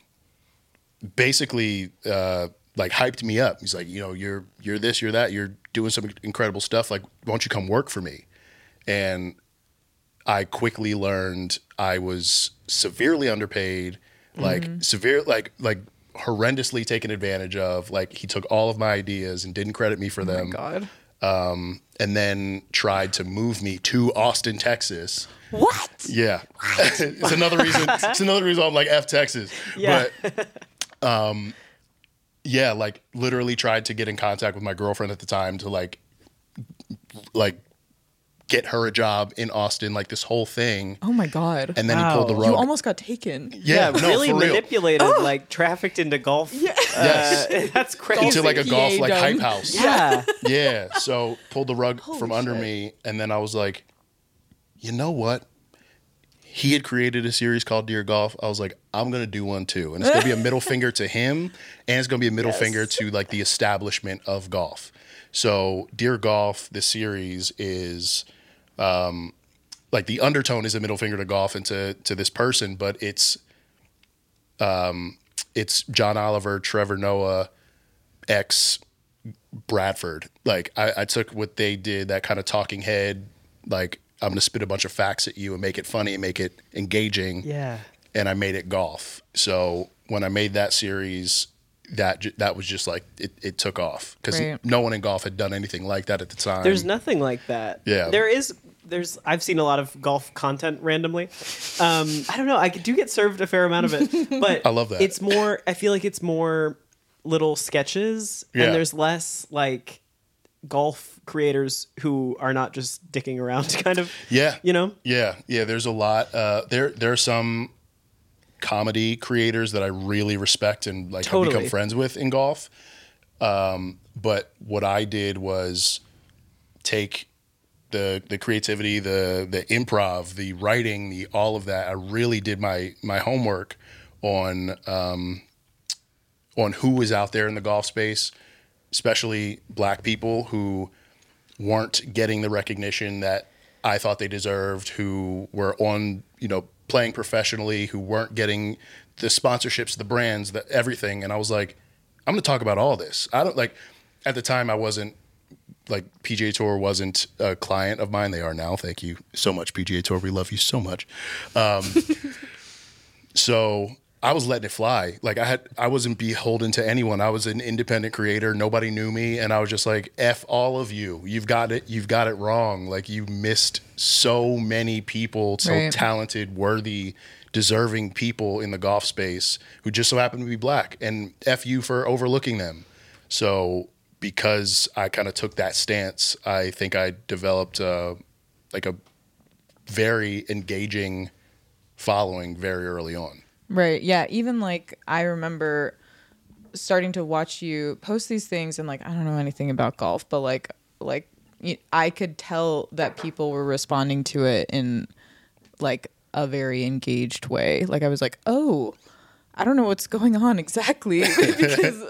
basically uh, like hyped me up. He's like, you know, you're you're this, you're that, you're doing some incredible stuff. Like, why don't you come work for me? And I quickly learned I was severely underpaid, like mm-hmm. severe, like like horrendously taken advantage of. Like he took all of my ideas and didn't credit me for Oh them. my God. Um, and then tried to move me to Austin, Texas. What? Yeah, it's another reason. It's another reason I'm like F Texas. Yeah. But um, yeah, like literally tried to get in contact with my girlfriend at the time to like like get her a job in Austin, like this whole thing. Oh my God. And then Wow. he pulled the rug. You almost got taken. yeah, no, really for real. manipulated, like trafficked into golf. Yeah. Yes. That's crazy. Into like a golf like P A hype done. house. yeah. Yeah. So pulled the rug from under shit. me, and then I was like, you know what? He had created a series called Dear Golf. I was like, I'm gonna do one too, and it's gonna be a middle finger to him, and it's gonna be a middle Yes. finger to like the establishment of golf. So Dear Golf, the series is, um, like the undertone is a middle finger to golf and to to this person, but it's, um, it's John Oliver, Trevor Noah, ex Bradford. Like I, I took what they did, that kind of talking head, like I'm going to spit a bunch of facts at you and make it funny and make it engaging. Yeah. And I made it golf. So when I made that series, that ju- that was just like, it, it took off because Right. no one in golf had done anything like that at the time. There's nothing like that. Yeah. There is. There's. I've seen a lot of golf content randomly. Um, I don't know. I do get served a fair amount of it, but I love that. It's more. I feel like it's more little sketches, Yeah. and there's less like golf creators who are not just dicking around, kind of. Yeah. You know. Yeah. Yeah. There's a lot. Uh, there, there are some comedy creators that I really respect and like have Totally. become friends with in golf. Um, but what I did was take the the creativity, the the improv, the writing, the all of that. I really did my my homework on um, on who was out there in the golf space, especially black people who weren't getting the recognition that I thought they deserved, who were on, you know, playing professionally, who weren't getting the sponsorships, the brands, the everything. And I was like, I'm going to talk about all this. I don't like, at the time I wasn't like P G A Tour wasn't a client of mine. They are now. Thank you so much, P G A Tour. We love you so much. Um, so I was letting it fly. Like I had, I wasn't beholden to anyone. I was an independent creator. Nobody knew me. And I was just like, F all of you. You've got it. You've got it wrong. Like you missed so many people, so Right. talented, worthy, deserving people in the golf space who just so happen to be black, and F you for overlooking them. So because I kind of took that stance, I think I developed uh, like a very engaging following very early on. Right. Yeah. Even like I remember starting to watch you post these things, and like I don't know anything about golf, but like like y- I could tell that people were responding to it in like a very engaged way. Like I was like, oh, I don't know what's going on exactly because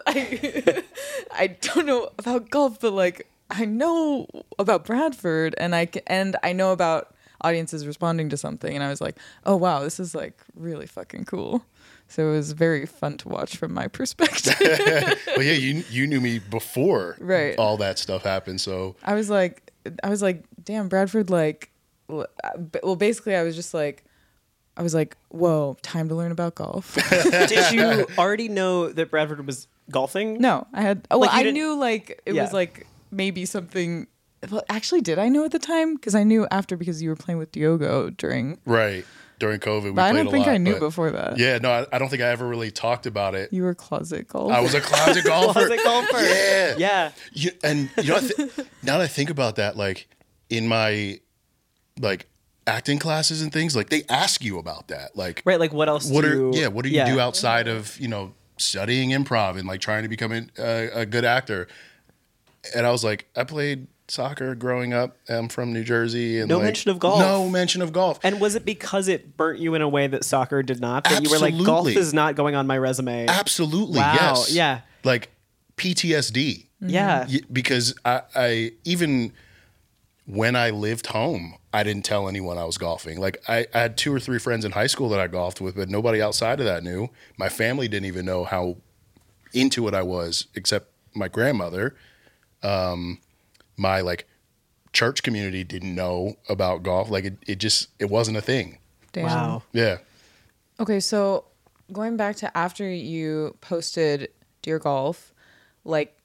I I don't know about golf, but like I know about Bradford, and I ca- and I know about audiences responding to something, and I was like, oh wow, this is like really fucking cool. So it was very fun to watch from my perspective. But yeah, you you knew me before Right. all that stuff happened. So I was like, I was like, damn, Bradford, like, l- well, basically, I was just like, I was like, whoa, time to learn about golf. Did you already know that Bradford was golfing? No, I had, oh, well, Like, you I didn't- knew like it Yeah. was like maybe something. Well, actually, did I know at the time? Because I knew after because you were playing with Diogo during. right during COVID, we But I played don't a think lot, I knew but- before that. Yeah, no, I, I don't think I ever really talked about it. You were closet golf. I was a closet golfer. Closet golfer. Yeah. Yeah. You, and you know, I th- now that I think about that, like in my like acting classes and things, like they ask you about that. Like, Right. Like what else? what do are you, yeah, what do you yeah. do outside of you know studying improv and like trying to become a, a, a good actor? And I was like, I played soccer growing up. I'm from New Jersey, and No like, mention of golf. No mention of golf. And was it because it burnt you in a way that soccer did not? That you were like, golf Absolutely. is not going on my resume. Absolutely, Wow, yes. yeah. Like P T S D. Yeah. Y- because I, I even when I lived home, I didn't tell anyone I was golfing. Like I, I had two or three friends in high school that I golfed with, but nobody outside of that knew. My family didn't even know how into it I was, except my grandmother. Um, my like church community didn't know about golf. Like it, it just it wasn't a thing. Damn. Wow. Yeah. Okay, so going back to after you posted Dear Golf, like,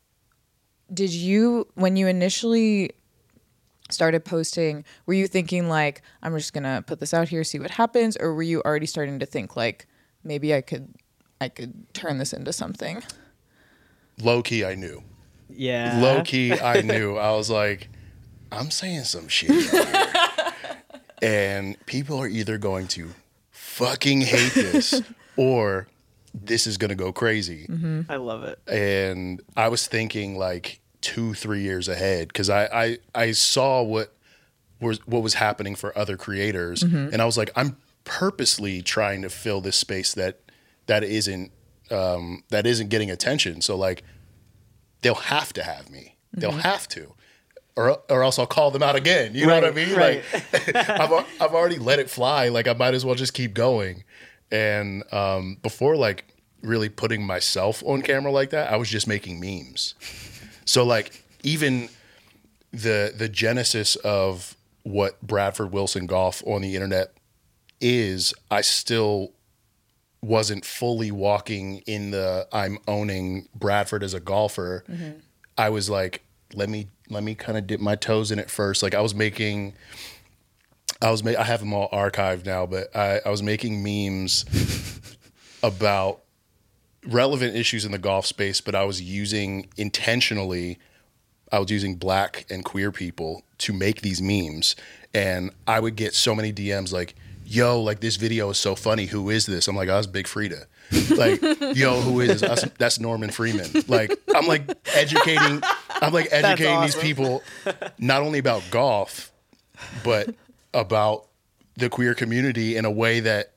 did you, when you initially started posting, were you thinking like, I'm just gonna put this out here, see what happens, or were you already starting to think like, maybe I could, I could turn this into something? Low key, I knew. Yeah. Low key, I knew. I was like, I'm saying some shit here. And people are either going to fucking hate this or this is going to go crazy. Mm-hmm. I love it. And I was thinking like two, three years ahead because I, I, I saw what was, what was happening for other creators. Mm-hmm. And I was like, I'm purposely trying to fill this space that that isn't um, that isn't getting attention. So like they'll have to have me. Mm-hmm. They'll have to. Or, or else I'll call them out again. You right, know what I mean? Right. Like I've, I've already let it fly. Like I might as well just keep going. And um, before like really putting myself on camera like that, I was just making memes. So like even the the genesis of what Bradford Wilson Golf on the internet is, I still wasn't fully walking in the I'm owning Bradford as a golfer. Mm-hmm. I was like, let me let me kind of dip my toes in it first. Like I was making, I was ma- I have them all archived now, but I, I was making memes about relevant issues in the golf space, but I was using intentionally, I was using black and queer people to make these memes. And I would get so many D Ms like, yo, like this video is so funny. Who is this? I'm like, oh, that's Big Frida. Like, yo, who is this? That's Norman Freeman. Like, I'm like educating, I'm like educating awesome. these people not only about golf, but about the queer community in a way that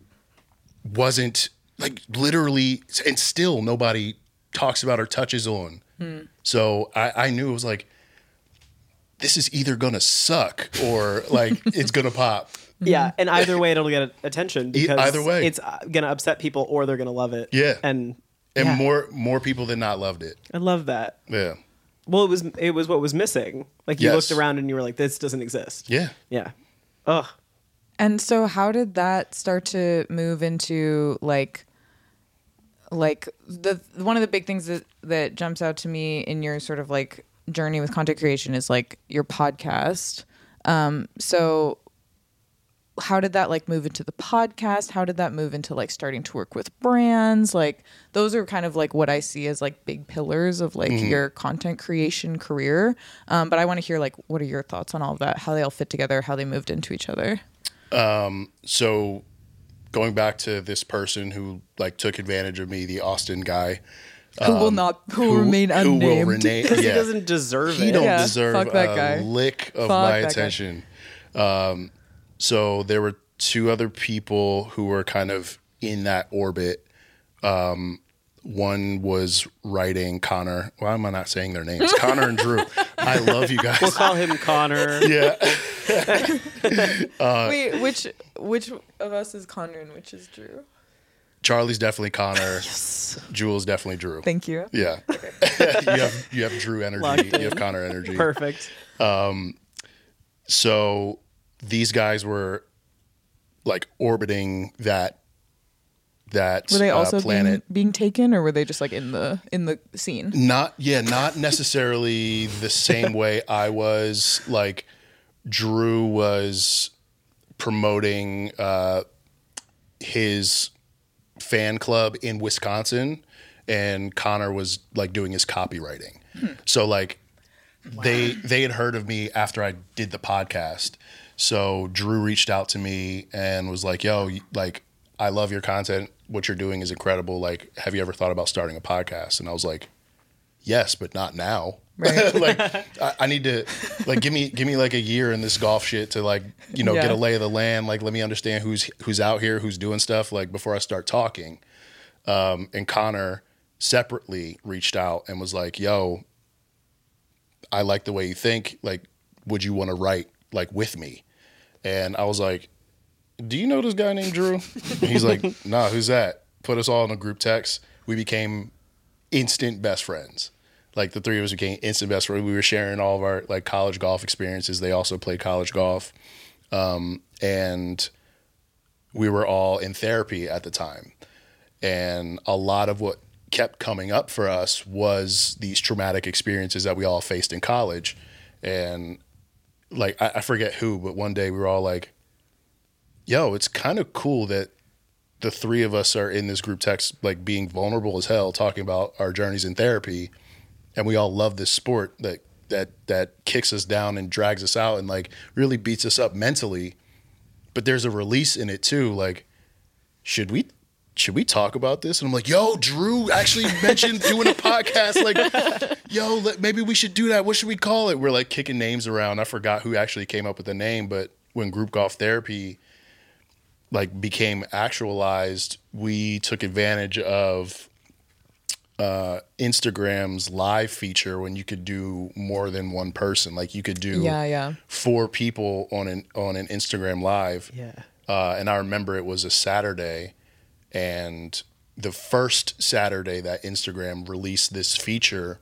wasn't like literally, and still nobody talks about or touches on. Hmm. So I, I knew it was like, this is either gonna suck or like it's gonna pop. Yeah, and either way, it'll get attention because either way, it's gonna upset people or they're gonna love it. Yeah, and and yeah. more more people than not loved it. I love that. Yeah. Well, it was it was what was missing. Like you Yes. looked around and you were like, this doesn't exist. Yeah. Yeah. Ugh. And so how did that start to move into like like the one of the big things that that jumps out to me in your sort of like journey with content creation is like your podcast. Um so how did that like move into the podcast? How did that move into like starting to work with brands? Like those are kind of like what I see as like big pillars of like mm-hmm. your content creation career. Um, but I want to hear like, what are your thoughts on all of that? How they all fit together, how they moved into each other. Um, so going back to this person who like took advantage of me, the Austin guy, who um, will not, who, who will remain unnamed. Who will remain, yeah. He doesn't deserve he it. He don't yeah, deserve fuck that a guy. lick of fuck my attention. Um, So there were two other people who were kind of in that orbit. Um, one was writing Connor. Why am I not saying their names? Connor and Drew. I love you guys. We'll call him Connor. Yeah. uh, Wait, which which of us is Connor and which is Drew? Charlie's definitely Connor. Yes. Jewel's definitely Drew. Thank you. Yeah. Okay. you have you have Drew energy. You have Connor energy. Perfect. Um, so these guys were like orbiting that that were they also uh, planet being, being taken, or were they just like in the in the scene? Not yeah, not necessarily the same way I was. Like Drew was promoting uh, his fan club in Wisconsin, and Connor was like doing his copywriting. Hmm. So like wow. they they had heard of me after I did the podcast. So Drew reached out to me and was like, yo, like, I love your content. What you're doing is incredible. Like, have you ever thought about starting a podcast? And I was like, yes, but not now. Right. Like, I, I need to, like, give me, give me like a year in this golf shit to like, you know, yeah. get a lay of the land. Like, let me understand who's, who's out here, who's doing stuff, like, before I start talking. Um, and Connor separately reached out and was like, yo, I like the way you think. Like, would you want to write, like, with me? And I was like, do you know this guy named Drew? And he's like, nah, who's that? Put us all in a group text. We became instant best friends. Like the three of us became instant best friends. We were sharing all of our like college golf experiences. They also played college golf. Um, and we were all in therapy at the time. And a lot of what kept coming up for us was these traumatic experiences that we all faced in college. And like, I, I forget who, but one day we were all like, yo, it's kind of cool that the three of us are in this group text, like being vulnerable as hell, talking about our journeys in therapy. And we all love this sport that that that kicks us down and drags us out and like really beats us up mentally. But there's a release in it too. Like, should we should we talk about this? And I'm like, yo, Drew actually mentioned doing a podcast. Like, yo, let, maybe we should do that. What should we call it? We're like kicking names around. I forgot who actually came up with the name, but when Group Golf Therapy like became actualized, we took advantage of uh, Instagram's live feature when you could do more than one person. Like you could do Yeah, yeah. four people on an on an Instagram live. Yeah. Uh, and I remember it was a Saturday, and the first Saturday that Instagram released this feature,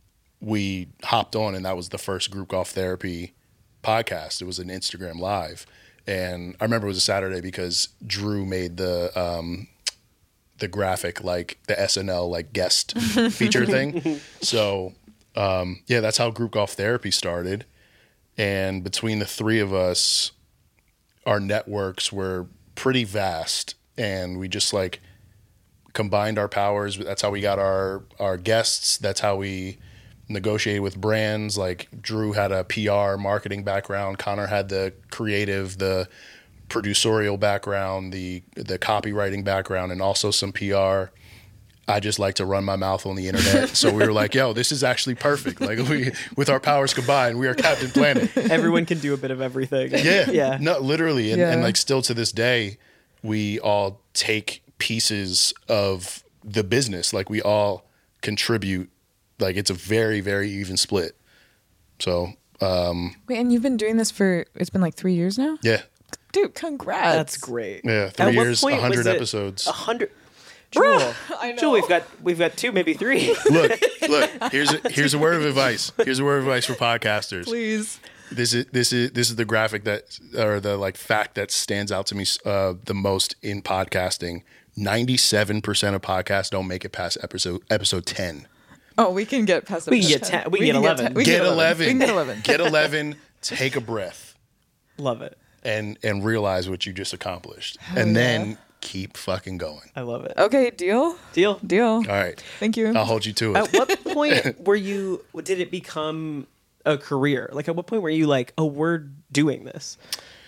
we hopped on, and that was the first Group Golf Therapy podcast. It was an Instagram live. And I remember it was a Saturday because Drew made the um, the graphic, like the S N L like guest feature thing. So um, yeah, that's how Group Golf Therapy started. And between the three of us, our networks were pretty vast, and we just like combined our powers. That's how we got our our guests. That's how we negotiated with brands. Like Drew had a P R marketing background. Connor had the creative, the producerial background, the the copywriting background, and also some P R. I just like to run my mouth on the internet. So we were like, yo, this is actually perfect. Like we, with our powers combined, we are Captain Planet. Everyone can do a bit of everything. Yeah. Yeah. No, literally. And, Yeah. and like still to this day, we all take pieces of the business. Like we all contribute. Like it's a very, very even split. So, um, Wait, and you've been doing this for, it's been like three years now? yeah. Dude, congrats. That's great. Yeah. At Three what years, point a hundred was it episodes. A hundred. Jewel, I know. Jewel, we've got we've got two, maybe three. Look, look, here's a, here's a word of advice. Here's a word of advice for podcasters. Please. This is this is this is the graphic that or the like fact that stands out to me uh, the most in podcasting. ninety-seven percent of podcasts don't make it past episode episode ten. Oh, we can get past We can episode get ten. ten- we can get eleven. ten. We Get can eleven. We can get eleven. Get eleven. Take a breath Love it. and and realize what you just accomplished, and yeah. then keep fucking going. I love it. Okay, deal. Deal. Deal. All right, Thank you. I'll hold you to At it. what point were you? Did it become a career? Like, at what point were you like, oh, we're doing this?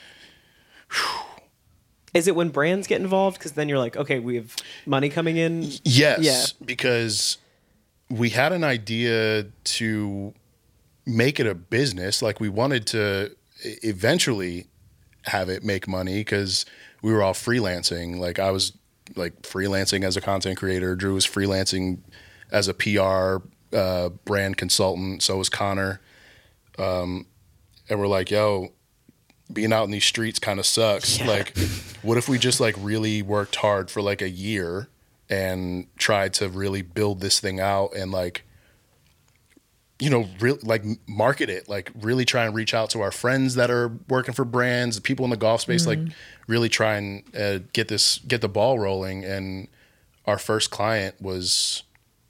Is it when brands get involved? Because then you're like, okay, we have money coming in. Yes, Yeah. because we had an idea to make it a business. Like we wanted to e- eventually have it make money because we were all freelancing. Like I was like freelancing as a content creator. Drew was freelancing as a P R uh, brand consultant. So was Connor. Um, and we're like, yo, being out in these streets kind of sucks. Yeah. Like, what if we just like really worked hard for like a year and tried to really build this thing out and like, you know, real like market it, like really try and reach out to our friends that are working for brands, people in the golf space, like really try and uh, get this, get the ball rolling. And our first client was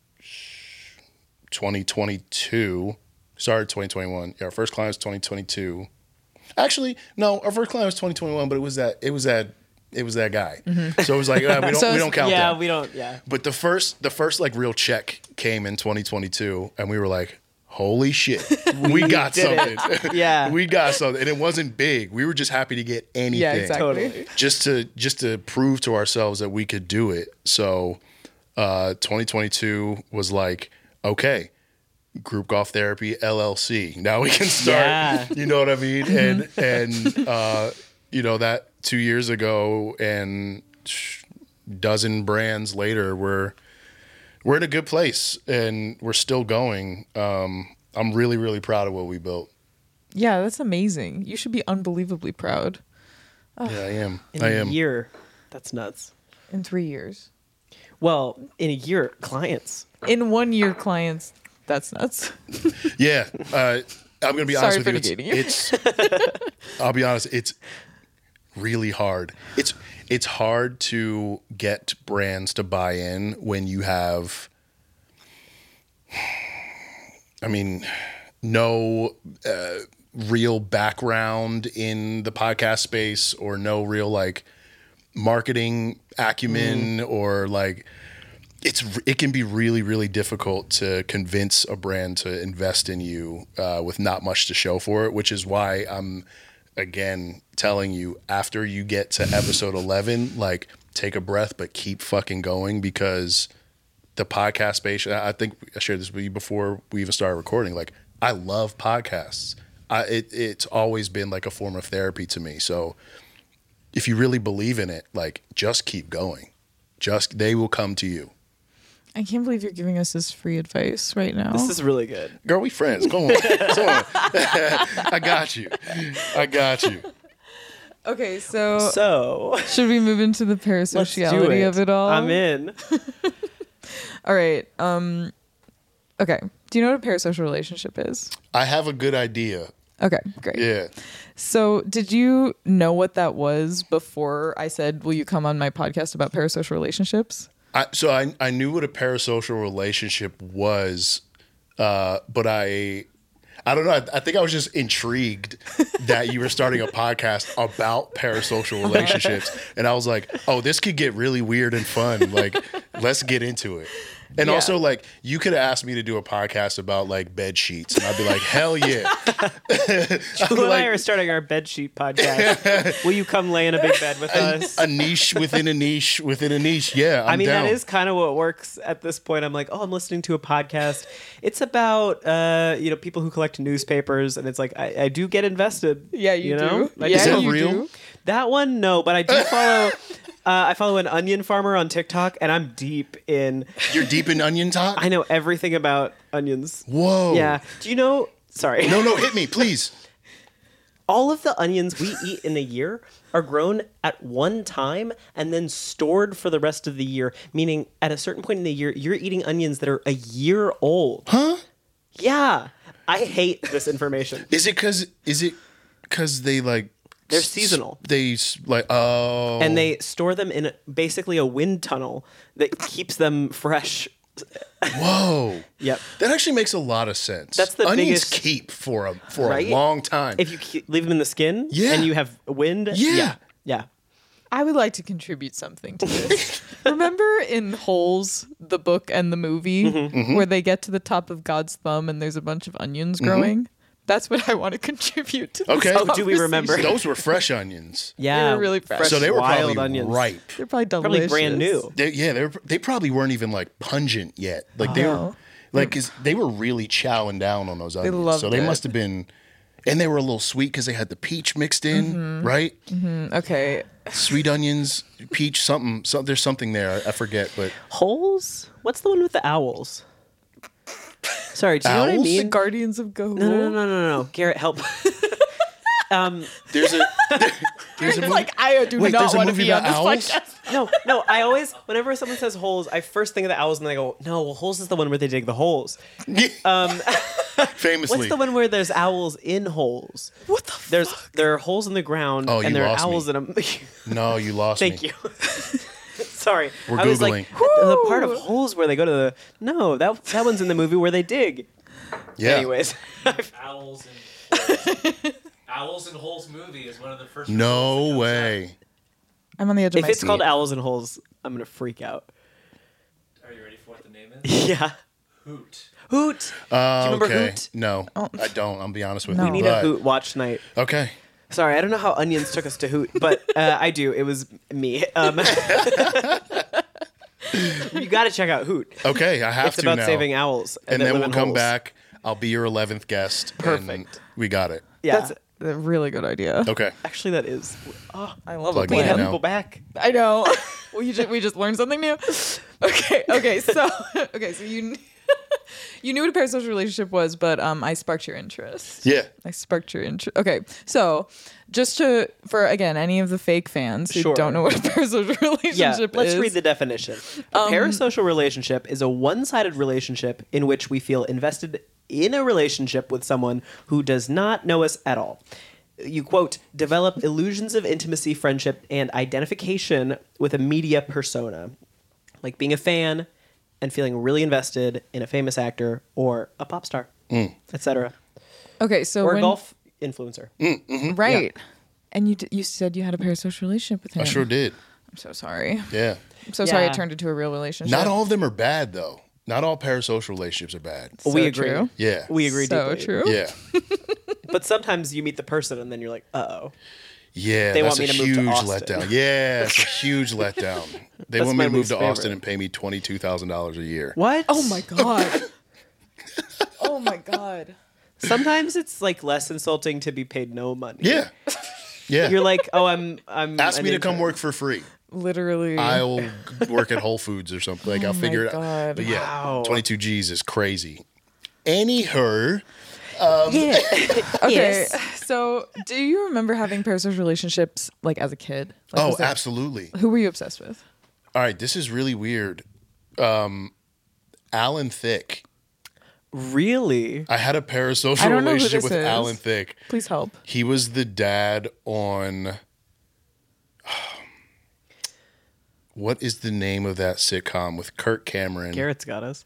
twenty twenty-two, started twenty twenty-one. Yeah, our first client was twenty twenty-two. Actually, no, our first client was twenty twenty-one, but it was that, it was that, it was that guy. So it was like, uh, we don't, So we it's- don't count Yeah, that. we don't. Yeah. But the first, the first like real check came in twenty twenty-two, and we were like, "Holy shit, we got did something!" Yeah. we got something, and it wasn't big. We were just happy to get anything, Yeah, exactly. Totally. just to just to prove to ourselves that we could do it. So, uh, twenty twenty-two was like, okay, Group Golf Therapy L L C. Now we can start. Yeah. You know what I mean? And and uh, you know that two years ago and dozen brands later, we're we're in a good place and we're still going. Um, I'm really really proud of what we built. Yeah, that's amazing. You should be unbelievably proud. Yeah, I am. In I a am. year, that's nuts. In three years. Well, in a year, clients. In one year, clients. That's nuts. Yeah, uh, I'm gonna be honest Sorry with you. for negating It's, it's I'll be honest. It's really hard. It's it's hard to get brands to buy in when you have, I mean, no uh, real background in the podcast space or no real like marketing acumen or like it's it can be really really difficult to convince a brand to invest in you uh, with not much to show for it, which is why I'm again telling you, after you get to episode eleven, like take a breath but keep fucking going, because the podcast space, I think I shared this with you before we even started recording, like I love podcasts. I, it, it's always been like a form of therapy to me. So if you really believe in it, like just keep going. Just they will come to you. I can't believe you're giving us this free advice right now. This is really good. Girl, we friends. Go on. Go on. I got you. I got you. Okay, so, So should we move into the let's do parasociality it. of it all? I'm in. All right. Um, okay. Do you know what a parasocial relationship is? I have a good idea. Okay, great. Yeah. So, did you know what that was before I said, will you come on my podcast about parasocial relationships? I, so I I knew what a parasocial relationship was, uh, but I I don't know. I, I think I was just intrigued that you were starting a podcast about parasocial relationships, and I was like, oh, this could get really weird and fun. Like, let's get into it. And Yeah. also, like, you could have asked me to do a podcast about like bed sheets, and I'd be like, hell yeah. Drew and I are starting our bed sheet podcast. Will you come lay in a big bed with us? a niche within a niche within a niche. Yeah, I'm I mean, down. that is kind of what works at this point. I'm like, oh, I'm listening to a podcast. It's about, uh, you know, people who collect newspapers, and it's like, I, I do get invested. Yeah, you, know? do. I Yeah, Is that you real? do. That one, no, but I do follow. Uh, I follow an onion farmer on TikTok, and I'm deep in. You're deep in onion talk. I know everything about onions. Whoa. Yeah. Do you know? Sorry. No, no, hit me, please. All of the onions we eat in a year are grown at one time and then stored for the rest of the year. Meaning, at a certain point in the year, you're eating onions that are a year old. Huh? Yeah. I hate this information. Is it because is it because they like They're s- seasonal. They s- like oh, And they store them in basically a wind tunnel that keeps them fresh. whoa. Yep. That actually makes a lot of sense. That's the onions biggest- keep for a for Right? a long time. If you keep, leave them in the skin Yeah. and you have wind. Yeah. Yeah. Yeah. I would like to contribute something to this. Remember in Holes, the book and the movie, Mm-hmm. where they get to the top of God's thumb and there's a bunch of onions growing? That's what I want to contribute to this Okay. Oh, do we remember? conversation. Those were fresh onions. Yeah. They were really fresh. So they were wild probably onions. ripe. They're probably Probably delicious. brand new. They, yeah, they were, they probably weren't even like pungent yet. Like they were Oh. like 'cause they were really chowing down on those onions. loved so they it. must have been, and they were a little sweet because they had the peach mixed in, Mm-hmm. right? Okay. Sweet onions, peach, something. So, there's something there. I, I forget, but Holes? What's the one with the owls? Sorry, do you know what I Owls? The mean? Guardians of Gahul. No, no, no, no, no. Garrett, help. um, there's a there- there's a It's movie. like, I do Wait, not there's a want to movie be on this about owls? podcast. no, no. I always, whenever someone says holes, I first think of the owls, and then I go, no, well, holes is the one where they dig the holes. Um, Famously. what's the one where there's owls in holes? What the There's fuck? there are holes in the ground, Oh, you and there are lost me. owls in them. No, you lost Thank me. you. Sorry, We're I was like Googling. the, the part of holes where they go to the no that that one's in the movie where they dig. Yeah. Anyways, Owls and Owls and Holes movie is one of the first. results that No comes way. I'm on the edge of if my it's seat. called owls and holes, I'm gonna freak out. out. Are you ready for what the name is? Yeah, Hoot. Hoot. Uh, Do you remember okay. Hoot? No, I don't. I'll be honest with No. you. We need but- a Hoot watch night. Okay. Sorry, I don't know how onions took us to Hoot, but uh, I do. It was me. Um, you got to check out Hoot. Okay. I have It's to about now. saving owls, and that then live we'll in come holes. back. I'll be your eleventh guest. and Perfect. We got it. Yeah, That's a really good idea. Okay. actually, that is. Oh, I love Plug a it we in plan. have now. people back. I know. well, you just, we just learned something new. Okay. Okay. So okay. So you you knew what a parasocial relationship was, but um, I sparked your interest. Yeah. I sparked your interest. Okay. So just to for again any of the fake fans who Sure. don't know what a parasocial Yeah, relationship let's is. read the definition. A parasocial relationship is a one-sided relationship in which we feel invested in a relationship with someone who does not know us at all. You quote, develop illusions of intimacy, friendship, and identification with a media persona, like being a fan and feeling really invested in a famous actor or a pop star, et cetera, Okay. So or a when, golf influencer. right. And you d- you said you had a parasocial relationship with him. I sure did. I'm so sorry. Yeah. I'm so sorry Yeah. it turned into a real relationship. Not all of them are bad though. Not all parasocial relationships are bad. So we agree. true. Yeah. We agree So deeply. true. Yeah. But sometimes you meet the person and then you're like, uh-oh. Yeah, They that's want me a to move to huge Austin. letdown. Yeah, it's a huge letdown. They That's want my me to move least to Austin favorite. and pay me twenty-two thousand dollars a year. What? Oh my god. Oh my god. Sometimes it's like less insulting to be paid no money. Yeah. Yeah. You're like, oh, I'm I'm Ask an me to come intern. work for free. Literally. I'll work at Whole Foods or something. Like, Oh I'll my figure it God. out. But yeah, Wow. twenty-two G's is crazy. Anyher, Yeah. Okay. Yes. So, do you remember having parasocial relationships like as a kid? Like, oh, was there- absolutely. Who were you obsessed with? All right, this is really weird. Um, Alan Thicke. Really? I had a parasocial I don't know who relationship this with is. Alan Thicke. Please help. He was the dad on. What is the name of that sitcom with Kirk Cameron? Garrett's got us.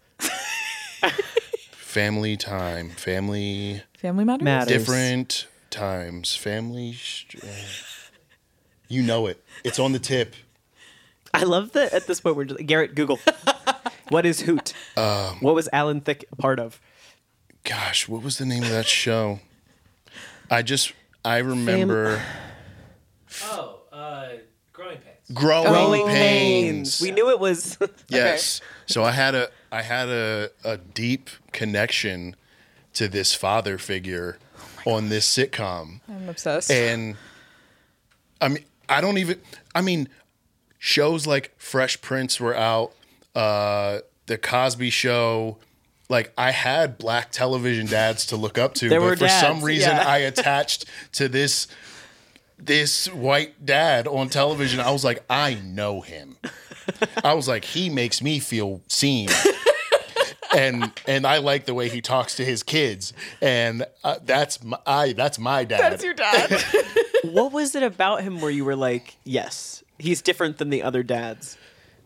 Family Time. Family. Family Matters? Matters. Different times. Family. Str- You know it. It's on the tip. I love that at this point we're just Garrett, Google. What is Hoot? Um, what was Alan Thicke a part of? Gosh, what was the name of that show? I just. I remember. Oh, uh, growing pains. Growing, Growing pains. We knew it was. Yes. So I had a I had a, a deep connection to this father figure on this sitcom. I'm obsessed. And I mean I don't even I mean shows like Fresh Prince were out, uh the Cosby Show, like I had black television dads to look up to, There but were for some dads, reason yeah. I attached to this this white dad on television. I was like, I know him. I was like, he makes me feel seen. and and I like the way he talks to his kids. And uh, that's my I, that's my dad. That's your dad. What was it about him where you were like, yes, he's different than the other dads?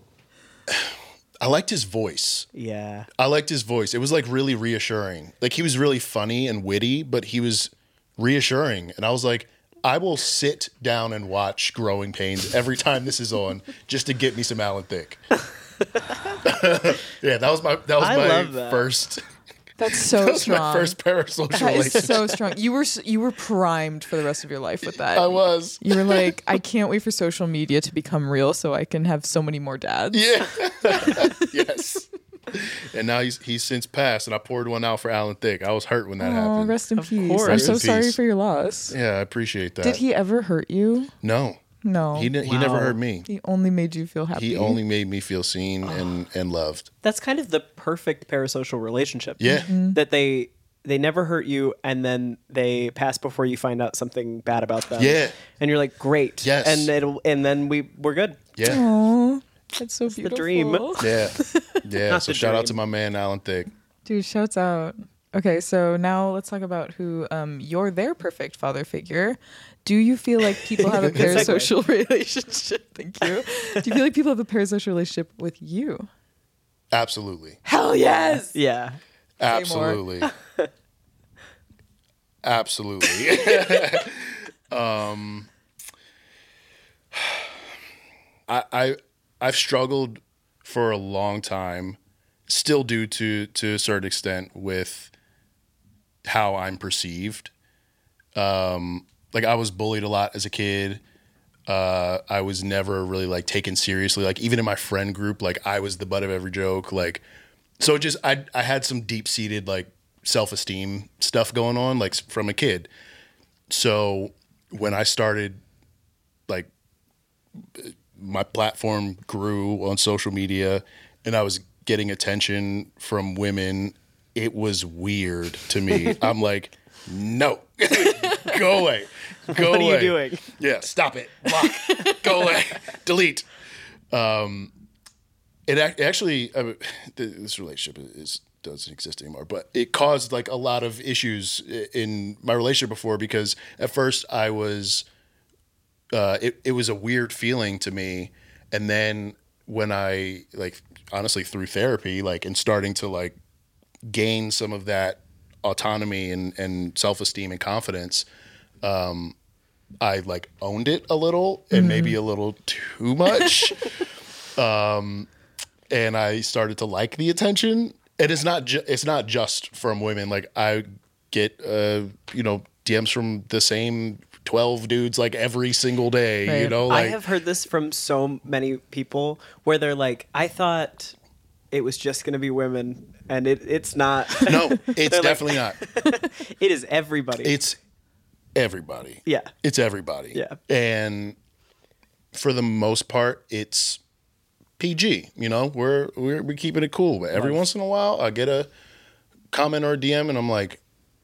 I liked his voice. Yeah. I liked his voice. It was like really reassuring. Like he was really funny and witty, but he was reassuring. And I was like, I will sit down and watch Growing Pains every time this is on just to get me some Alan Thicke. Yeah, that was my that was I my love that. first That's so that was strong. my first parasocial That is relationship. so strong. You were s- you were primed for the rest of your life with that. I was. You were like, I can't wait for social media to become real so I can have so many more dads. Yeah. Yes. And now he's he's since passed, and I poured one out for Alan Thicke. I was hurt when that Oh, happened. rest in Of peace. course. I'm Rest so in sorry peace. for your loss. Yeah, I appreciate that. Did he ever hurt you? No, No. he didn't. He never Wow. hurt me. He only made you feel happy. He only made me feel seen and and loved. That's kind of the perfect parasocial relationship. Yeah. Mm-hmm. That they they never hurt you and then they pass before you find out something bad about them. Yeah. And you're like, great. Yes. And it'll and then we we're good. Yeah. Aw, that's so the beautiful. dream. Yeah. Yeah. Not so the shout out dream. to my man Alan Thicke. Dude, shouts out. Okay, so now let's talk about who um you're their perfect father figure. Do you feel like people have a Good segue. parasocial relationship? Thank you. Do you feel like people have a parasocial relationship with you? Absolutely. Hell yes. Yeah. Absolutely. Absolutely. um, I, I I've struggled for a long time, still do to to a certain extent with how I'm perceived. Um, like I was bullied a lot as a kid. Uh, I was never really like taken seriously. Like even in my friend group, like I was the butt of every joke. Like so, it just I I had some deep seated like self esteem stuff going on like from a kid. So when I started, like my platform grew on social media, and I was getting attention from women, it was weird to me. I'm like, no, go away. Go What are away. you doing? Yeah, stop it. Block. Go away. Delete. Um, it ac- actually, uh, th- this relationship is doesn't exist anymore, but it caused like a lot of issues i- in my relationship before, because at first I was, uh, it, it was a weird feeling to me. And then when I like, honestly, through therapy, like, and starting to like gain some of that autonomy and, and self-esteem and confidence, um, I like owned it a little and mm-hmm. maybe a little too much. um, and I started to like the attention. And it's not ju- it's not just from women. Like I get uh, you know, D Ms from the same twelve dudes like every single day. Right. You know, like I have heard this from so many people where they're like, I thought it was just going to be women, and it it's not. No, it's definitely like, not. It is everybody. It's everybody. Yeah, it's everybody. Yeah, and for the most part, it's P G. You know, we're we're we keeping it cool. But every nice. once in a while, I get a comment or a D M, and I'm like,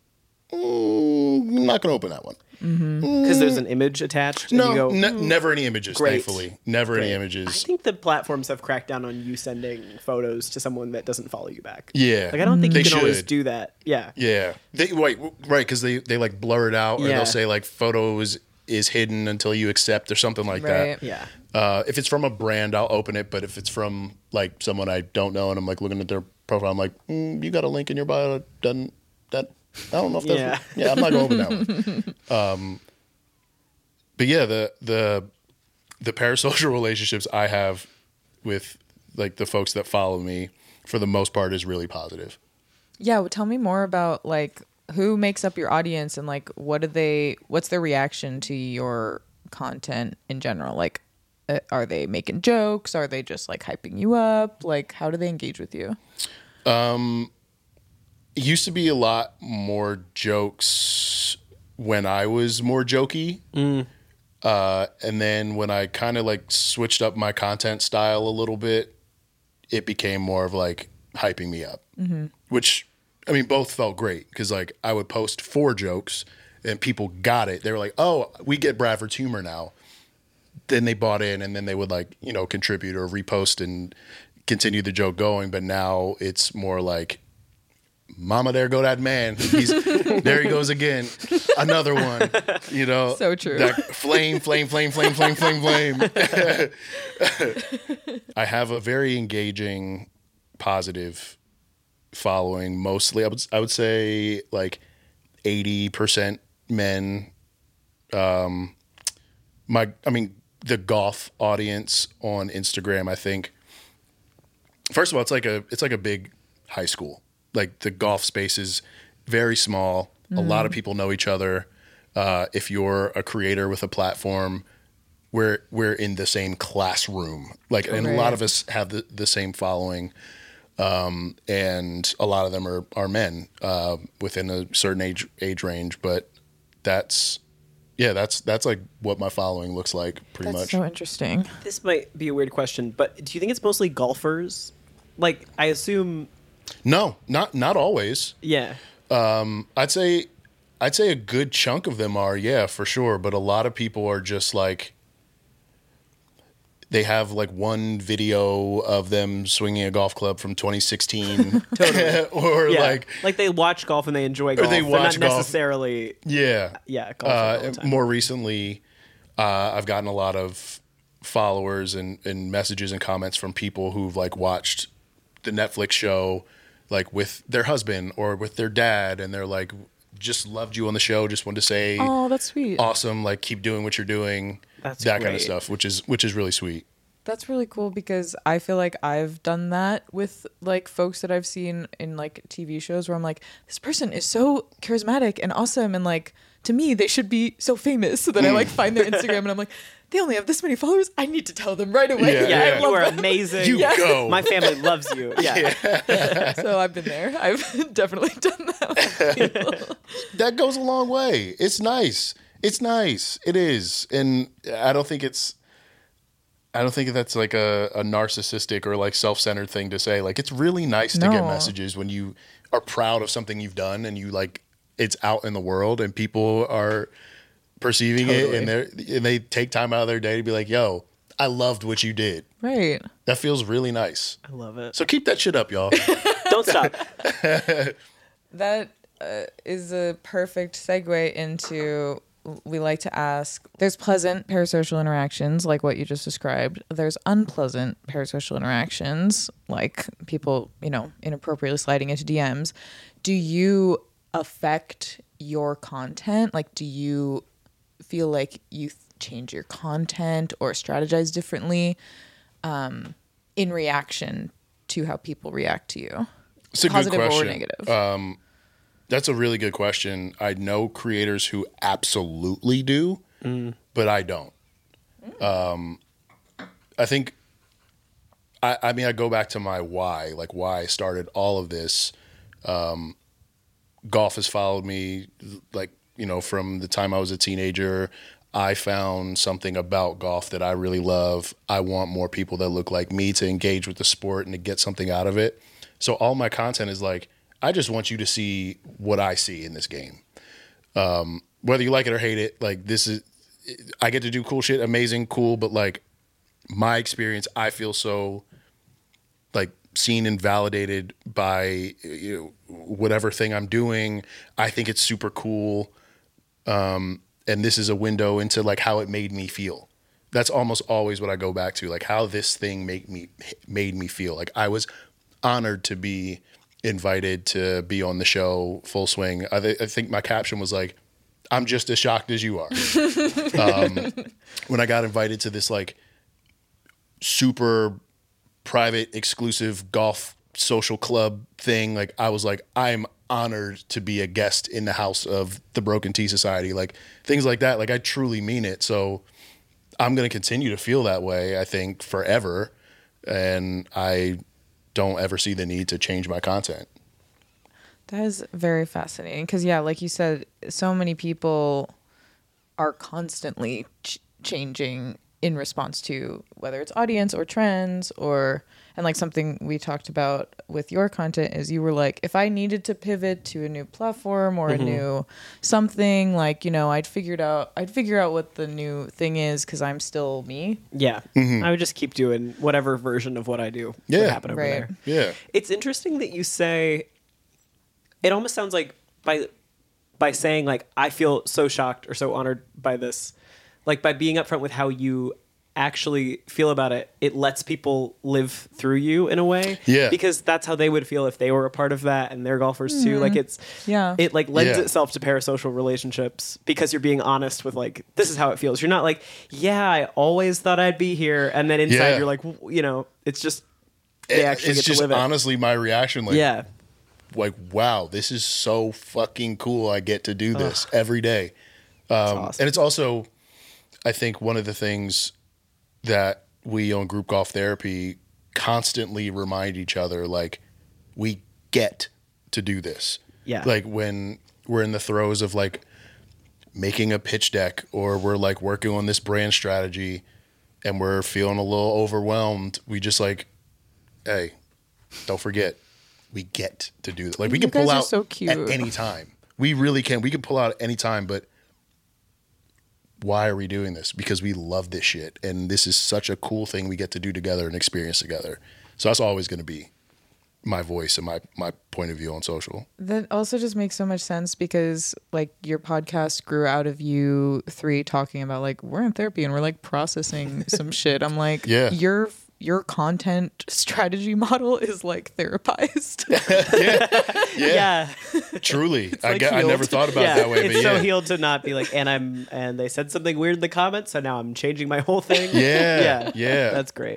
mm, I'm not gonna open that one. Because mm-hmm. there's an image attached. No, and you go, ne- never any images. Great. Thankfully, never Great. any images. I think the platforms have cracked down on you sending photos to someone that doesn't follow you back. Yeah, like I don't think they you can should. always do that. Yeah, yeah. They wait, right? Because they they like blur it out, or yeah. they'll say like photo is is hidden until you accept, or something like right. that. Yeah. Uh, if it's from a brand, I'll open it. But if it's from like someone I don't know, and I'm like looking at their profile, I'm like, mm, you got a link in your bio that doesn't that I don't know if that's yeah. yeah. I'm not gonna open that one. Um. But yeah, the the the parasocial relationships I have with like the folks that follow me, for the most part, is really positive. Yeah, well, tell me more about like who makes up your audience and like what do they? What's their reaction to your content in general? Like, uh, are they making jokes? Are they just like hyping you up? Like, how do they engage with you? Um, it used to be a lot more jokes when I was more jokey. Mm. Uh, and then when I kind of like switched up my content style a little bit, it became more of like hyping me up, mm-hmm. which, I mean, both felt great because like I would post four jokes and people got it. They were like, oh, we get Bradford's humor now. Then they bought in and then they would like, you know, contribute or repost and continue the joke going. But now it's more like, mama, there go that man. He's there he goes again. Another one. You know. So true. That flame, flame, flame, flame, flame, flame, flame. I have a very engaging, positive following. Mostly, I would I would say like eighty percent men. Um, my I mean the golf audience on Instagram, I think. First of all, it's like a it's like a big high school. Like the golf space is very small. Mm. A lot of people know each other. Uh, if you're a creator with a platform, we're we're in the same classroom. Like, and right. a lot of us have the, the same following, um, and a lot of them are are men uh, within a certain age age range. But that's yeah, that's that's like what my following looks like pretty that's much. So interesting. This might be a weird question, but do you think it's mostly golfers? Like, I assume. No, not not always. Yeah. Um, I'd say I'd say a good chunk of them are, yeah, for sure. But a lot of people are just like, they have like one video of them swinging a golf club from twenty sixteen. Totally. Or yeah. like like they watch golf and they enjoy golf. Or they watch They're not golf. necessarily. Yeah. Yeah. Golf Uh, all the time. more recently, uh, I've gotten a lot of followers and, and messages and comments from people who've like watched the Netflix show like with their husband or with their dad, and they're like, just loved you on the show, just wanted to say, oh, that's sweet, awesome, like keep doing what you're doing. That's that great. kind of stuff, which is which is really sweet. That's really cool because I feel like I've done that with like folks that I've seen in like T V shows where I'm like, this person is so charismatic and awesome, and like to me they should be so famous. So then I like find their Instagram and I'm like, they only have this many followers. I need to tell them right away. Yeah, Yeah, yeah. you are them. amazing. You yeah. go. My family loves you. Yeah. Yeah. So I've been there. I've definitely done that with people. That goes a long way. It's nice. It's nice. It is. And I don't think it's I don't think that's like a, a narcissistic or like self-centered thing to say. Like, it's really nice to No. get messages when you are proud of something you've done and you like it's out in the world and people are perceiving Totally. it and they and they take time out of their day to be like, yo, I loved what you did. Right. That feels really nice. I love it. So keep that shit up, y'all. Don't stop. That uh, is a perfect segue into, we like to ask, there's pleasant parasocial interactions like what you just described. There's unpleasant parasocial interactions like people, you know, inappropriately sliding into D Ms. Do you affect your content? Like, do you feel like you th- change your content or strategize differently um, in reaction to how people react to you? It's a Positive good or question. negative? Um, that's a really good question. I know creators who absolutely do, Mm. but I don't. Um, I think, I, I mean, I go back to my why, like why I started all of this. Um, golf has followed me, like, you know, from the time I was a teenager. I found something about golf that I really love. I want more people that look like me to engage with the sport and to get something out of it. So all my content is like, I just want you to see what I see in this game. Um, whether you like it or hate it, like this is, I get to do cool shit, amazing, cool, but like my experience, I feel so like seen and validated by, you know, whatever thing I'm doing. I think it's super cool. Um, and this is a window into like how it made me feel. That's almost always what I go back to, like how this thing made me made me feel. Like I was honored to be invited to be on the show Full Swing. I, th- I think my caption was like, I'm just as shocked as you are. um, when I got invited to this like super private, exclusive golf social club thing, like I was like, I'm honored to be a guest in the house of the Broken Tea Society. Like things like that. Like I truly mean it. So I'm going to continue to feel that way, I think, forever. And I don't ever see the need to change my content. That is very fascinating because, yeah, like you said, so many people are constantly ch- changing in response to whether it's audience or trends or, and like something we talked about with your content is you were like, if I needed to pivot to a new platform or Mm-hmm. a new something, like, you know, I'd figured out, I'd figure out what the new thing is because I'm still me. Yeah. I would just keep doing whatever version of what I do Yeah. would happen over Right. there. Yeah. It's interesting that you say, it almost sounds like by by saying like I feel so shocked or so honored by this, like by being upfront with how you actually feel about it, it lets people live through you in a way. Yeah. Because that's how they would feel if they were a part of that and they're golfers too. Like it's Yeah. it like lends Yeah. itself to parasocial relationships because you're being honest with like this is how it feels. You're not like, yeah, I always thought I'd be here, and then inside Yeah. you're like, w- you know, it's just they It- actually it's get just to live it. honestly my reaction. Like, Yeah. like, wow, this is so fucking cool. I get to do this every day. Um, awesome. And it's also, I think, one of the things that we on Group Golf Therapy constantly remind each other, like, we get to do this. Yeah. Like when we're in the throes of like making a pitch deck or we're like working on this brand strategy and we're feeling a little overwhelmed, we just like, hey, don't forget, we get to do that. Like we You can pull guys are out so cute. at any time. We really can. We can pull out at any time, but why are we doing this? Because we love this shit. And this is such a cool thing we get to do together and experience together. So that's always going to be my voice and my, my point of view on social. That also just makes so much sense because like your podcast grew out of you three talking about like we're in therapy and we're like processing some shit. I'm like, Yeah. your your content strategy model is like therapized. Yeah, Yeah. truly. I, like get, I healed. never thought about yeah. it that way, It's but so yeah. healed to not be like, and I'm, and they said something weird in the comments, so now I'm changing my whole thing. Yeah, yeah. yeah. That's great.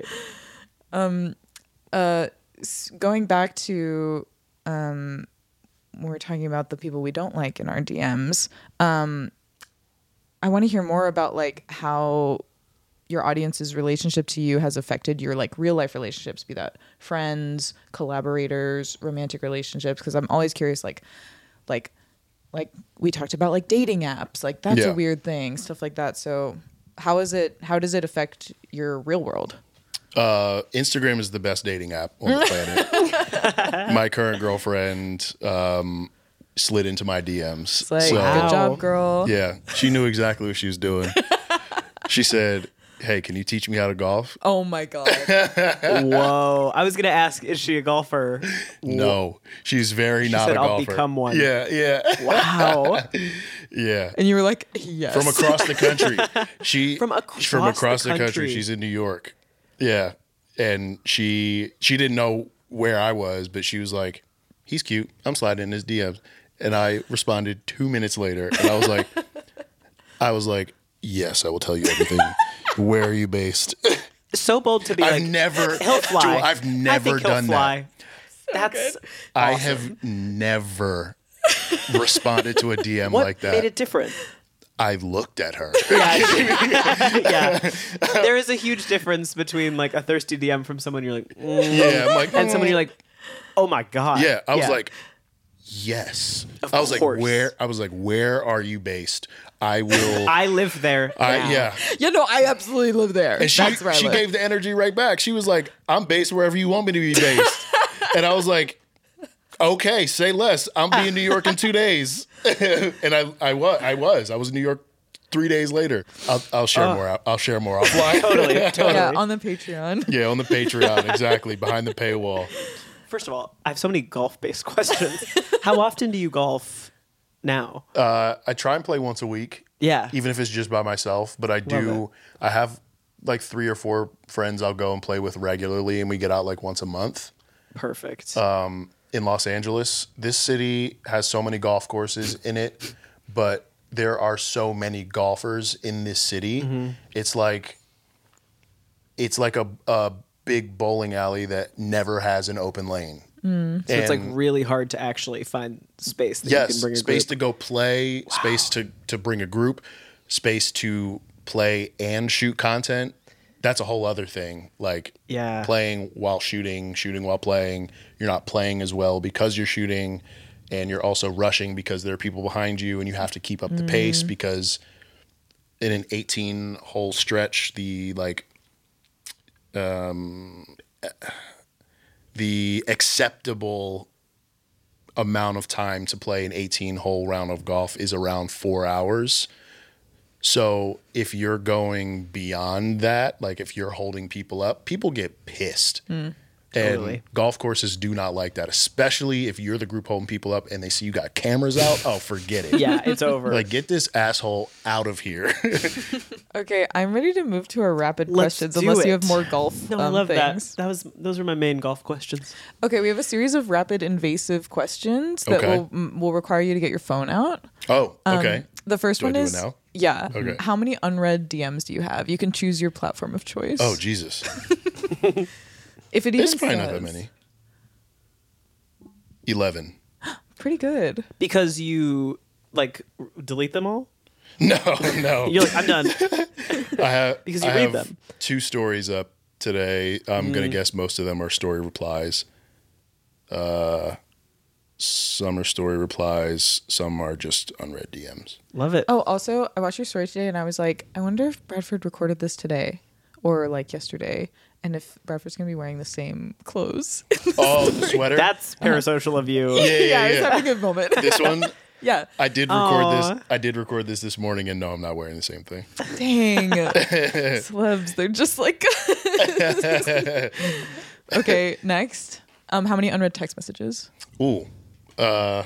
S- Going back to um, when we're talking about the people we don't like in our D Ms, um, I want to hear more about like how your audience's relationship to you has affected your like real life relationships, be that friends, collaborators, romantic relationships. Because I'm always curious, like, like, like we talked about like dating apps, like that's Yeah. a weird thing, stuff like that. So how is it? How does it affect your real world? Uh, Instagram is the best dating app on the planet. My current girlfriend um, slid into my D Ms. It's like, So, Wow. good job, girl. yeah, she knew exactly what she was doing. She said, hey, can you teach me how to golf? Oh my god. Whoa. I was going to ask, is she a golfer? No, she's very She not said, a "I'll golfer. become one." Yeah, yeah, Wow. yeah. And you were like, yes. From across the country. She From across from across the the, country. country. She's in New York. Yeah, and she she didn't know where I was, but she was like, "He's cute. I'm sliding in his D Ms." And I responded two minutes later, and I was like, I was like, Yes, I will tell you everything. Where are you based? So bold to be I've like, never. he'll fly. Joel, I've I never think he'll done fly. that. That's I awesome. have never responded to a D M what like that. made it different. I looked at her. Yeah, there is a huge difference between like a thirsty D M from someone you're like, mm, Yeah, I'm like, and someone mm. you're like, oh my god. Yeah, I was like, yes. Of I was course. like, where? I was like, where are you based? I will. I live there. I, now. yeah. Yeah, no, I absolutely live there. And she, That's where I she live. gave the energy right back. She was like, I'm based wherever you want me to be based. And I was like, okay, say less. I'll be in New York in two days. And I, I was, I was, I was in New York three days later. I'll, I'll share more. out- I'll share more offline. Totally, totally. Yeah, on the Patreon. Yeah, on the Patreon, exactly, behind the paywall. First of all, I have so many golf-based questions. How often do you golf now? Uh, I try and play once a week. Yeah. Even if it's just by myself, but I do. I have like three or four friends I'll go and play with regularly, and we get out like once a month. Perfect. Um, in Los Angeles, this city has so many golf courses in it, but there are so many golfers in this city. Mm-hmm. It's like it's like a, a big bowling alley that never has an open lane. so it's like and- really hard to actually find space that you Yes, can bring a space group. to go play, space to, to bring a group, space to play and shoot content. That's a whole other thing. Like Yeah. playing while shooting, shooting while playing. You're not playing as well because you're shooting, and you're also rushing because there are people behind you, and you have to keep up the pace because in an eighteen hole stretch, the like um the acceptable amount of time to play an eighteen hole round of golf is around four hours. So if you're going beyond that, like if you're holding people up, people get pissed. Totally. And golf courses do not like that, especially if you're the group holding people up and they see you got cameras out. Oh, forget it. Yeah, it's over. Like, get this asshole out of here. Okay, I'm ready to move to our rapid Let's questions do unless you it. have more golf no, I um, love things. that. That was those were my main golf questions. Okay, we have a series of rapid invasive questions that Okay. will m- will require you to get your phone out. Oh, Um, okay. The first Do I one do it is now? yeah. Okay. How many unread D Ms do you have? You can choose your platform of choice. Oh, Jesus. if it even It's probably not that says- many. eleven. Pretty good. Because you like r- delete them all? No, no. You're like, I'm done. I have Because you I read have them. two stories up today. I'm gonna guess most of them are story replies. Uh, some are story replies. Some are just unread D Ms. Love it. Oh, also, I watched your story today and I was like, I wonder if Bradford recorded this today or like yesterday, and if Bradford's gonna be wearing the same clothes. Oh, the sweater. That's parasocial of you. yeah, yeah, yeah, I was yeah. having a good moment. This one, yeah. I did record Aw. this. I did record this this morning, and no, I'm not wearing the same thing. Dang. Celebs, they're just like Okay, next. Um, how many unread text messages? Ooh, uh,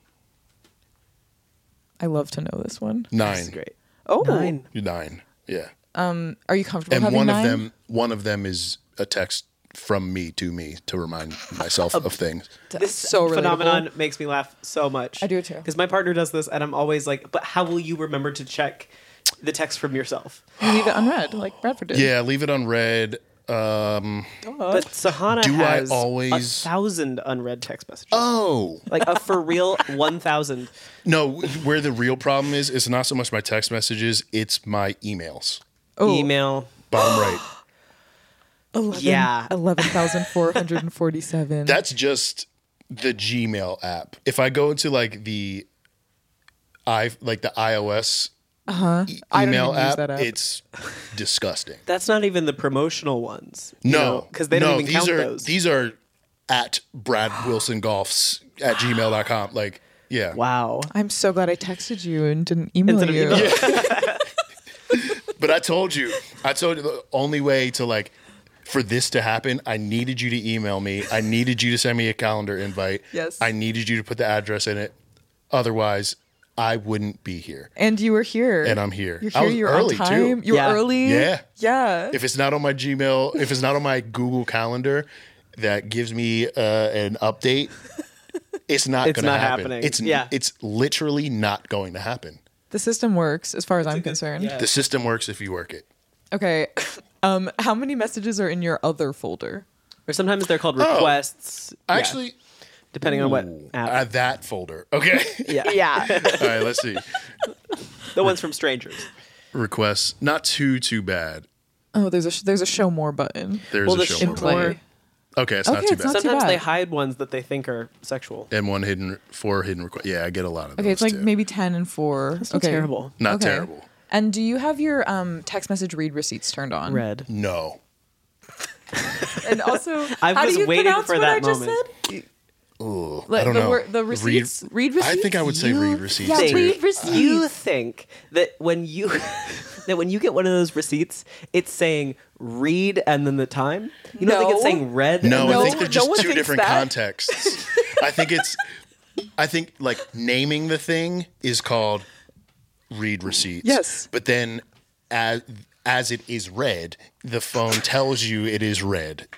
I love to know this one. That's nine. great. Oh, Nine. Nine. Yeah. Are you comfortable And having one nine? of them, one of them is a text from me to me to remind myself of things. This so relatable. phenomenon makes me laugh so much. I do too. Because my partner does this, and I'm always like, "But how will you remember to check the text from yourself?" You leave it unread, like Bradford did. Yeah, leave it unread. Um, But Sahana Do I has always- a thousand unread text messages. oh Like a for real one thousand. no, where the real problem is, it's not so much my text messages; it's my emails. Oh, Email. Bottom right. eleven, Yeah. eleven thousand four hundred forty-seven. That's just the Gmail app. If I go into like the i like the iOS e- I don't email even use app, that app. it's disgusting. That's not even the promotional ones. you No, know, because they don't no, even these count are those. these are at Brad Wilson Golfs at gmail dot com. Like, yeah. Wow. I'm so glad I texted you and didn't email Instead of you. email. But I told you, I told you the only way to like for this to happen, I needed you to email me. I needed you to send me a calendar invite. Yes. I needed you to put the address in it. Otherwise, I wouldn't be here. And you were here. And I'm here. You're I here. was You're early, on too. time. You were Yeah. early. Yeah. Yeah. If it's not on my Gmail, if it's not on my Google Calendar that gives me uh, an update, it's not It's going to not happen. happening. It's Yeah. it's literally not going to happen. The system works as far as I'm concerned. yeah. The system works if you work it. Okay. Um, how many messages are in your other folder? Or sometimes they're called requests. Yeah, Actually, depending on what ooh, app. uh, that folder. Okay. yeah. Yeah. All right, let's see. The ones from strangers. Requests, not too too bad. Oh, there's a sh- there's a show more button. There's Well, a the show sh- more. Play. Or- Okay, it's Okay, not too it's bad. not too Sometimes bad. they hide ones that they think are sexual. And one hidden, four hidden requests. Yeah, I get a lot of those. Okay, it's like too. maybe ten and four. That's not okay. terrible. Not Okay. terrible. And do you have your um, text message read receipts turned on? Red. No. And also, I how was do you waiting pronounce for what that I just moment. said? Ooh, Like I don't the know. word- the receipts? Read I think receipts? I would say You read receipts Yeah, too. read receipts. You think that when you that when you get one of those receipts, it's saying read and then the time? You don't think it's No. saying read? No, and I No, think they're no just one two thinks different that. contexts. I think it's, I think like naming the thing is called read receipts. Yes. But then as, as it is read, the phone tells you it is read.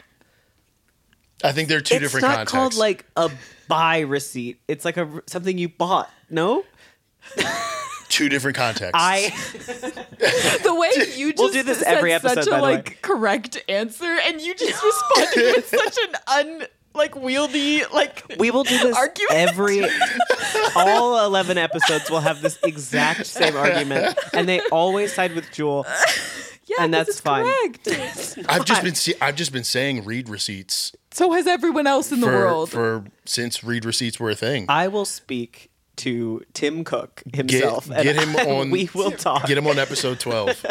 I think they're two it's different not contexts. called like a buy receipt. It's like a something you bought. No, two different contexts. I The way you just We'll do this said every episode, such a by the way. like correct answer, and you just responded with such an un like wieldy like. we will do this Argument? every all eleven episodes. We'll have this exact same argument, and they always side with Jewel. Yeah, and this that's is fine. correct. I've just been see, I've just been saying read receipts So has everyone else in the for, world. for since read receipts were a thing. I will speak to Tim Cook himself. Get- get and him on- We will talk. Get him on episode twelve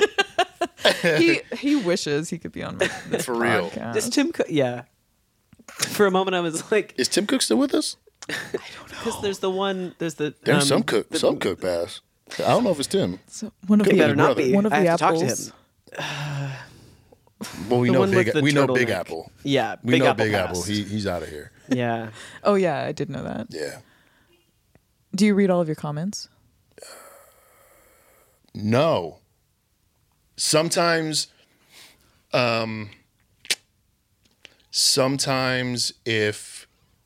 he he wishes he could be on this for real. podcast. Just Tim Cook. Yeah. For a moment, I was like, Is Tim Cook still with us? because there's the one. There's the. There's um, some cook, the- some cook pass. I don't know if it's Tim. So one of It the better not brother. be. one of I the have to talk to apples. him. Well, we The know one with Big. the We know Big turtleneck. Apple. Yeah, We Big know Apple Big passed. Apple. He he's out of here. Yeah. Oh yeah, I did know that. Yeah. Do you read all of your comments? No. Sometimes, um, sometimes if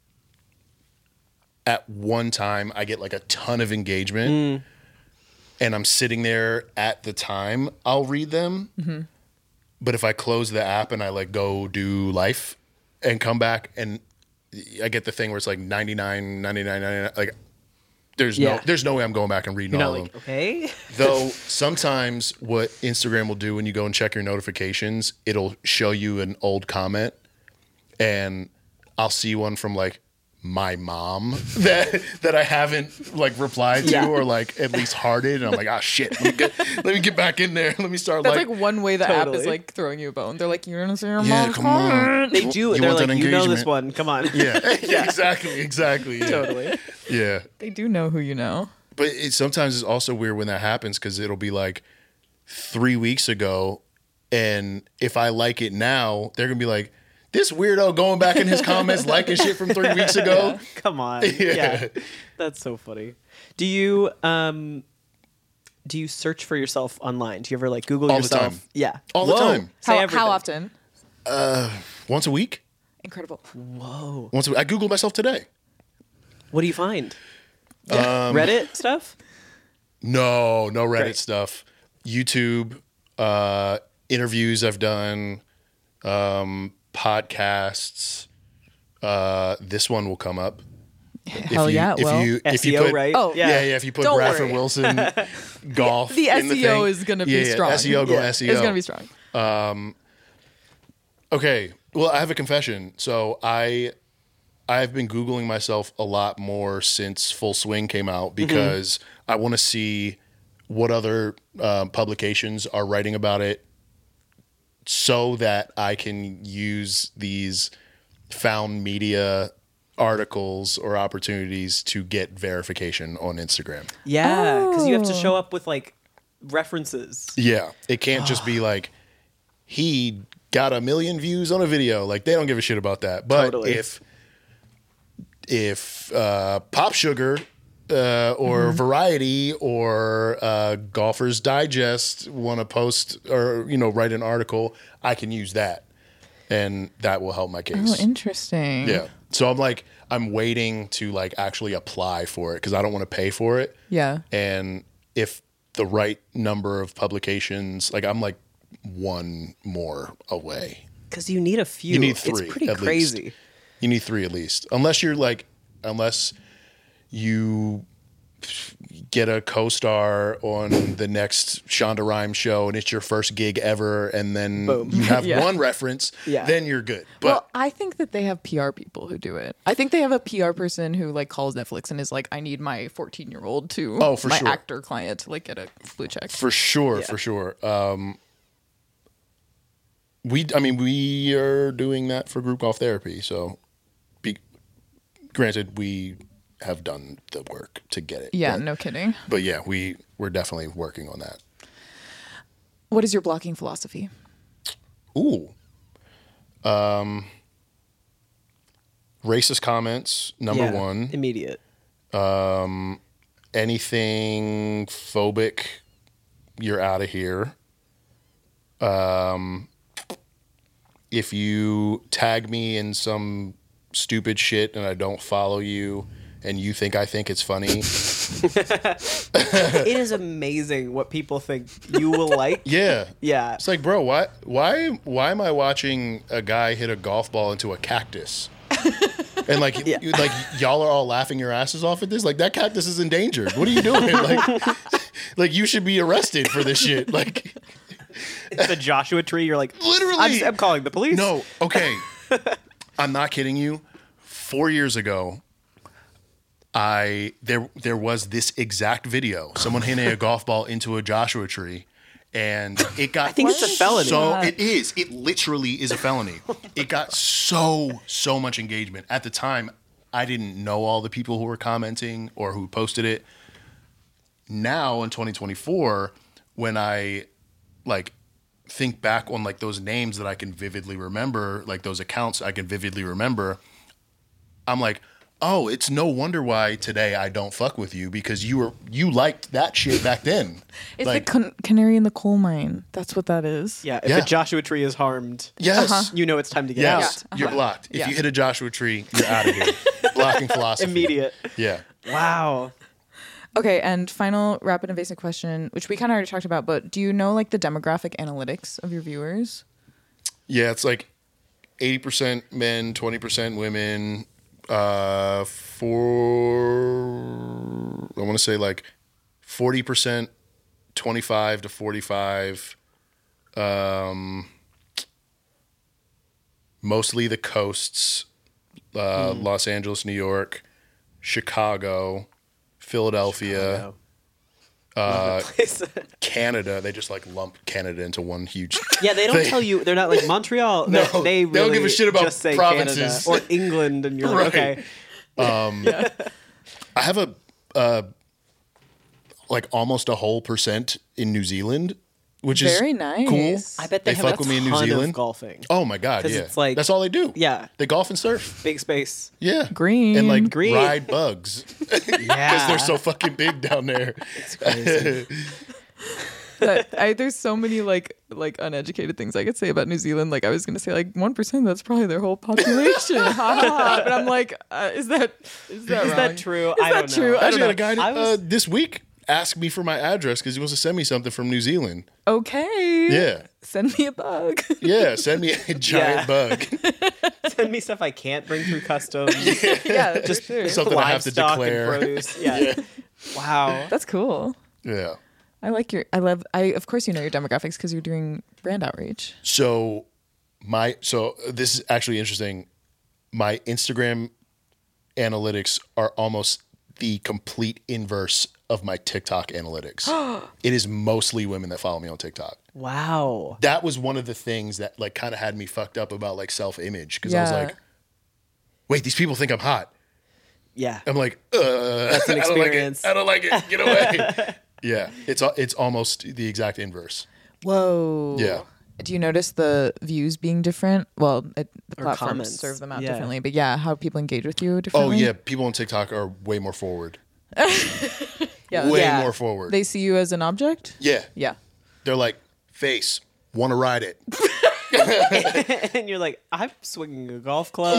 at one time I get like a ton of engagement and I'm sitting there at the time, I'll read them. But if I close the app and I like go do life and come back and I get the thing where it's like ninety-nine, ninety-nine, ninety-nine, like there's Yeah. no there's no way I'm going back and reading You're all not of like, them. okay. Though sometimes what Instagram will do when you go and check your notifications, it'll show you an old comment and I'll see one from like my mom that that I haven't like replied to Yeah. or like at least hearted, and I'm like, ah shit, let me get, let me get back in there. Let me start That's like, like, one way the app is Totally. like throwing you a bone. They're like, you're gonna say your yeah, mom's come on. comment. They do. You They're want like, that you know this engagement? one. Come on. Yeah, yeah, exactly, exactly. Yeah. Totally. Yeah. They do know who you know. But it sometimes it's also weird when that happens because it'll be like three weeks ago, and if I like it now, they're gonna be like, "This weirdo going back in his comments liking shit from three weeks ago." Come on. Yeah. Yeah. That's so funny. Do you um do you search for yourself online? Do you ever like Google All the yourself? time. Yeah. All the time. Say How, everything. how often? Once a week. Incredible. Whoa. Once a week. I googled myself today. What do you find? Um, Reddit stuff? No, no Reddit Great. stuff. YouTube, uh, interviews I've done, um, podcasts. Uh, this one will come up. Hell if you, yeah, it if will. you, if S E you O, put, right? Oh, Yeah, yeah. If you put Don't Bradford worry. Wilson golf, The in the S E O thing, is gonna be yeah, yeah, strong. S E O go Yeah. S E O. It's gonna be strong. Okay. Well, I have a confession. So I I've been Googling myself a lot more since Full Swing came out because I want to see what other uh, publications are writing about it so that I can use these found media articles or opportunities to get verification on Instagram. Yeah, because you have to Oh. show up with like references. Yeah. It can't just be like, he got a million views on a video. Like, they don't give a shit about that. But Totally. if if uh, Pop Sugar uh, or Variety or uh, Golfers Digest want to post or, you know, write an article, I can use that. And that will help my Oh, case. interesting. Yeah. So I'm like, I'm waiting to like actually apply for it because I don't want to pay for it. Yeah. And if the right number of publications. Like I'm like one more away. Because you need a few. You need It's three, pretty at crazy. least. You need three at least. Unless you're like, unless you get a co-star on the next Shonda Rhimes show and it's your first gig ever, and then Boom. you have Yeah. one reference, Yeah. then you're good. But well, I think that they have P R people who do it. I think they have a P R person who like calls Netflix and is like, I need my fourteen year old to Oh, for my sure. actor client to like get a blue check. for sure, Yeah. for sure. Um, we, I mean, we are doing that for group golf therapy. So, be, granted, we have done the work to get it. Yeah, but, no kidding. But yeah, we we're definitely working on that. What is your blocking philosophy? Ooh. Um, racist comments, number Yeah, one. Immediate. Anything phobic, you're out of here. Um, if you tag me in some stupid shit and I don't follow you and you think I think it's funny, It is amazing what people think you will like. yeah. Yeah. It's like, bro, why why why am I watching a guy hit a golf ball into a cactus? And like, Yeah. you, like y'all are all laughing your asses off at this. Like that cactus is endangered. What are you doing? Like, like you should be arrested for this shit. Like, It's a Joshua tree. You're like, literally. I'm, just, I'm calling the police. No, okay. I'm not kidding you. Four years ago, I there there was this exact video. Someone hitting a golf ball into a Joshua tree, and it got. I think it's a felony. So it is. It literally is a felony. It got so so much engagement at the time. I didn't know all the people who were commenting or who posted it. Now in twenty twenty-four, when I like think back on like those names that I can vividly remember, like those accounts I can vividly remember, I'm like, oh, it's no wonder why today I don't fuck with you, because you were you liked that shit back then. It's like, the can- canary in the coal mine. That's what that is. Yeah. If Yeah. a Joshua tree is harmed, yes, you know it's time to get yes, out. you're blocked. If Yeah. you hit a Joshua tree, you're out of here. Blocking philosophy. Immediate. Yeah. Wow. Okay, and final rapid and basic question, which we kind of already talked about, but do you know like the demographic analytics of your viewers? Yeah, it's like eighty percent men, twenty percent women. Uh, for I want to say like forty percent, twenty-five to forty-five. Um, mostly the coasts, uh, Los Angeles, New York, Chicago, Philadelphia, uh, Canada. They just like lump Canada into one huge. Yeah, they don't They- tell you. They're not like Montreal. No, they, they really don't give a shit about just say provinces. Canada or England, and you're like, Right. okay. I have a uh, like almost a whole percent in New Zealand, which Very is nice. cool. I bet they, They have fuck a with me in New ton of Zealand. golfing. Oh my god, 'Cause yeah. it's like- that's all they do. Yeah. They golf and surf. Big space. Yeah. Green. And like Green. ride bugs because Yeah. they're so fucking big down there. It's crazy. That- I, there's so many like like uneducated things I could say about New Zealand. Like I was gonna say like one percent. That's probably their whole population. Ha, ha, ha. But I'm like, uh, is that is that Is wrong? that true? Is I that don't know. true? I I don't actually had a know. guy I was- uh, this week ask me for my address because he wants to send me something from New Zealand. Okay. Yeah. Send me a bug. Yeah, send me a giant Yeah. bug. Send me stuff I can't bring through customs. yeah, Just just sure. Something I have to Livestock and declare. produce. Yeah. Wow. That's cool. Yeah. I like your. I love. I of course you know your demographics because you're doing brand outreach. So my so this is actually interesting. My Instagram analytics are almost the complete inverse of my TikTok analytics. It is mostly women that follow me on TikTok. Wow. That was one of the things that like kind of had me fucked up about like self-image because I was Yeah. like, wait, these people think I'm hot. Yeah. I'm like, uh, that's an experience. I don't like it. I don't like it. Get away. Yeah, it's al- it's almost the exact inverse. Whoa. Yeah. Do you notice the views being different? Well, it, the Or platforms comments. serve them out Yeah. differently, but yeah, how people engage with you Oh differently. yeah, people on TikTok are way more forward. yeah. Way Yeah. more forward. They see you as an object. yeah, Yeah. they're like, face, want to ride it. And you're like, I'm swinging a golf club.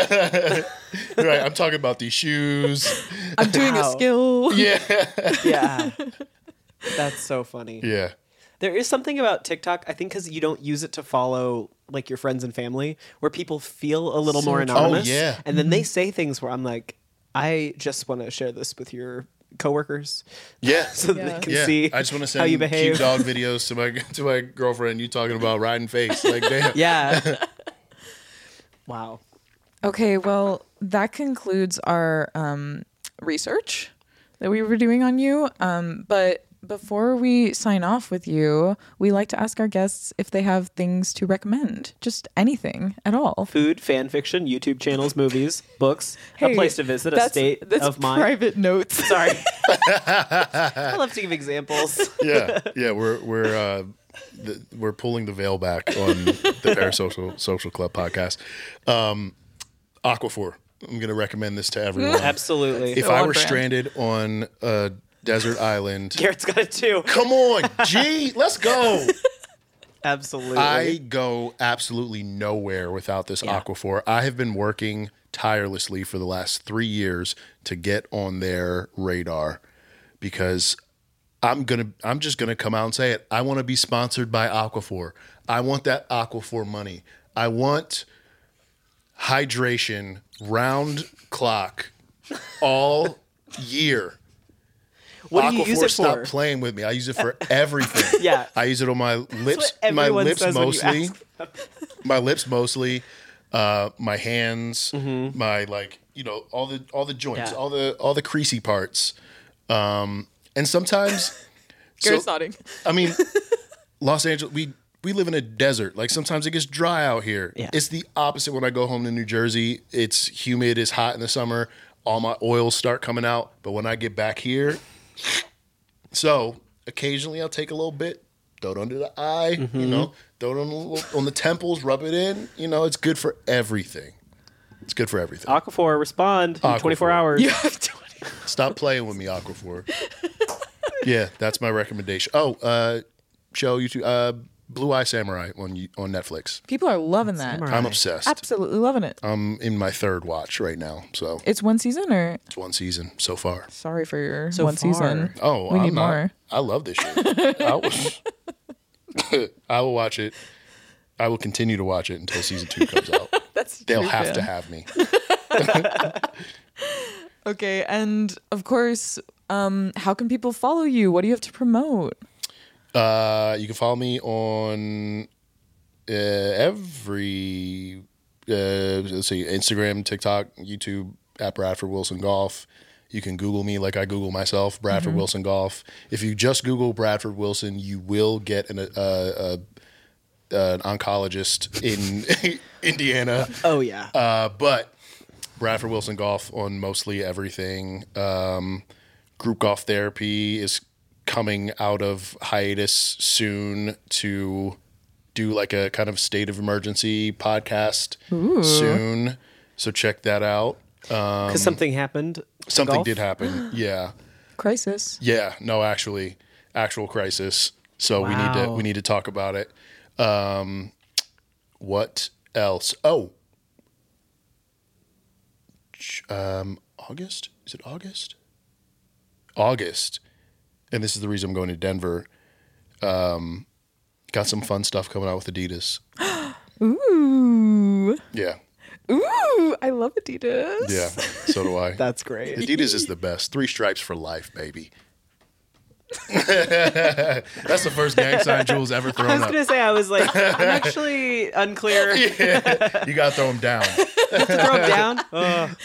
Right, I'm talking about these shoes. I'm doing Wow. a skill. Yeah. Yeah. That's so funny. Yeah. There is something about TikTok, I think, because you don't use it to follow like your friends and family, where people feel a little So more true. anonymous. Oh, yeah. And then they say things where I'm like, I just want to share this with your coworkers, Yeah. so that Yeah. they can Yeah. see I just want to send how you cute behave. dog videos to my to my girlfriend. You talking about riding face? Like, damn. Yeah. Wow. Okay, well, that concludes our um, research that we were doing on you. Um, but before we sign off with you, we like to ask our guests if they have things to recommend. Just anything at all. Food, fan fiction, YouTube channels, movies, books, a Hey, place to visit, a that's- state that's of mind. private notes. Sorry. I love to give examples. Yeah. Yeah. We're we're uh, the, we're pulling the veil back on the Parasocial Social Club podcast. Um, Aquaphor. I'm going to recommend this to everyone. Absolutely. If So I on were brand. stranded on a desert island, Garrett's got it too. come on, G, let's go. Absolutely. I go absolutely nowhere without this Yeah. Aquaphor. I have been working tirelessly for the last three years to get on their radar because I'm gonna I'm just gonna come out and say it. I want to be sponsored by Aquaphor. I want that Aquaphor money. I want hydration round clock all year. What do you use Aquaphor, it stop for? playing with me. I use it for everything. Yeah. I use it on my lips, what my everyone lips says when you mostly, ask my lips mostly, uh, my hands, Mm-hmm. my like, you know, all the all the joints, Yeah. all the all the creasy parts, um, and sometimes, Garrett's so, nodding. I mean, Los Angeles, we we live in a desert. Like sometimes it gets dry out here. Yeah. It's the opposite when I go home to New Jersey. It's humid, it's hot in the summer. All my oils start coming out, but when I get back here. So occasionally I'll take a little bit, throw it under the eye, Mm-hmm. you know, throw it on the, little, on the temples, rub it in. You know, it's good for everything. It's good for everything. Aquaphor, respond in Aquaphor. twenty-four hours. You have twenty. Stop playing with me, Aquaphor. Yeah, that's my recommendation. Oh, uh, show YouTube, uh, Blue Eye Samurai on on Netflix. People are loving that. Samurai. I'm obsessed. Absolutely loving it. I'm in my third watch right now, so It's one season, or it's one season so far. sorry for your So one far. season. Oh, we I'm need not- more. I love this shit. I will, I will watch it. I will continue to watch it until season two comes out. That's They'll true, have fan. to have me. Okay, and of course, um, how can people follow you? What do you have to promote? Uh, you can follow me on uh, every uh, let's see, Instagram, TikTok, YouTube at Bradford Wilson Golf. You can Google me like I Google myself, Bradford Mm-hmm. Wilson Golf. If you just Google Bradford Wilson, you will get an, uh, uh, an oncologist in Indiana. Oh yeah. Uh, but Bradford Wilson Golf on mostly everything. Um, group golf therapy is coming out of hiatus soon to do like a kind of state of emergency podcast soon. So check that out. Because something happened. to Something golf? did happen. Yeah. Crisis. Yeah. No, actually, actual crisis. So we need to Wow. we need to talk about it. Um, what else? Oh, J- um, August. Is it August? August. And this is the reason I'm going to Denver. Um, got some fun stuff coming out with Adidas. Ooh. Yeah. Ooh. I love Adidas. Yeah. So do I. That's great. Adidas is the best. Three stripes for life, baby. That's the first gang sign Jules ever I thrown was up. gonna say I was like I'm actually unclear. Yeah, you got to throw them down. To throw him down. Ugh.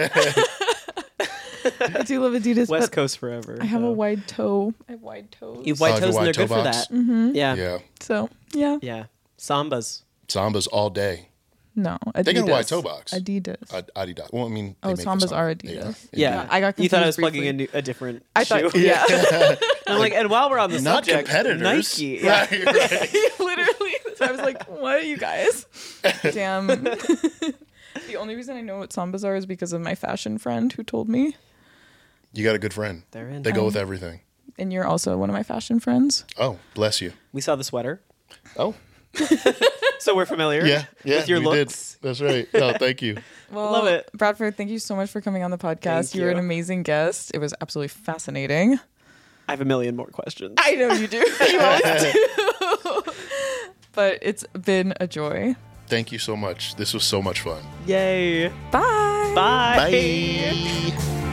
I do love Adidas, West but Coast forever. I have a though. wide toe. I have wide toes. You have white Oh, the toes and wide they're toe good for box? that. Yeah. yeah. Yeah. So yeah. Sambas. Sambas all day. No. Adidas. They got a wide toe box. Adidas. Ad- Adidas. Well, I mean, they Oh, make the Sambas are Samba. Adidas. Yeah. I got You thought I was confused plugging a, briefly. new, a different I shoe. thought yeah. And I'm like, and while we're on the Not subject, competitors. Nike. Yeah. Right, right. Literally. I was like, what, you guys? Damn. The only reason I know what Sambas are is because of my fashion friend who told me. You got a good friend. They're in. They go Um, with everything. And you're also one of my fashion friends. Oh, bless you. We saw the sweater, Oh, so we're familiar. yeah, yeah. with your we looks. did. That's right. No, thank you. Well, Love it. Bradford, thank you so much for coming on the podcast. Thank You were an you. amazing guest. It was absolutely fascinating. I have a million more questions. I know you do. You always do. But it's been a joy. Thank you so much. This was so much fun. Yay. Bye. Bye. Bye.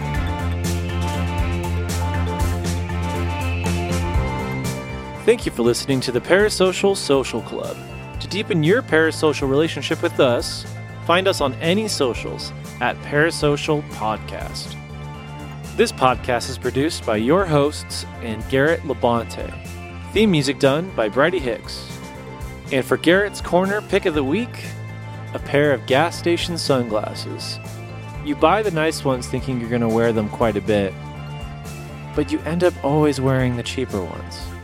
Thank you for listening to the Parasocial Social Club. To deepen your parasocial relationship with us, find us on any socials at Parasocial Podcast. This podcast is produced by your hosts and Garrett Labonte. Theme music done by Brady Hicks. And for Garrett's Corner Pick of the Week, a pair of gas station sunglasses. You buy the nice ones thinking you're going to wear them quite a bit, but you end up always wearing the cheaper ones.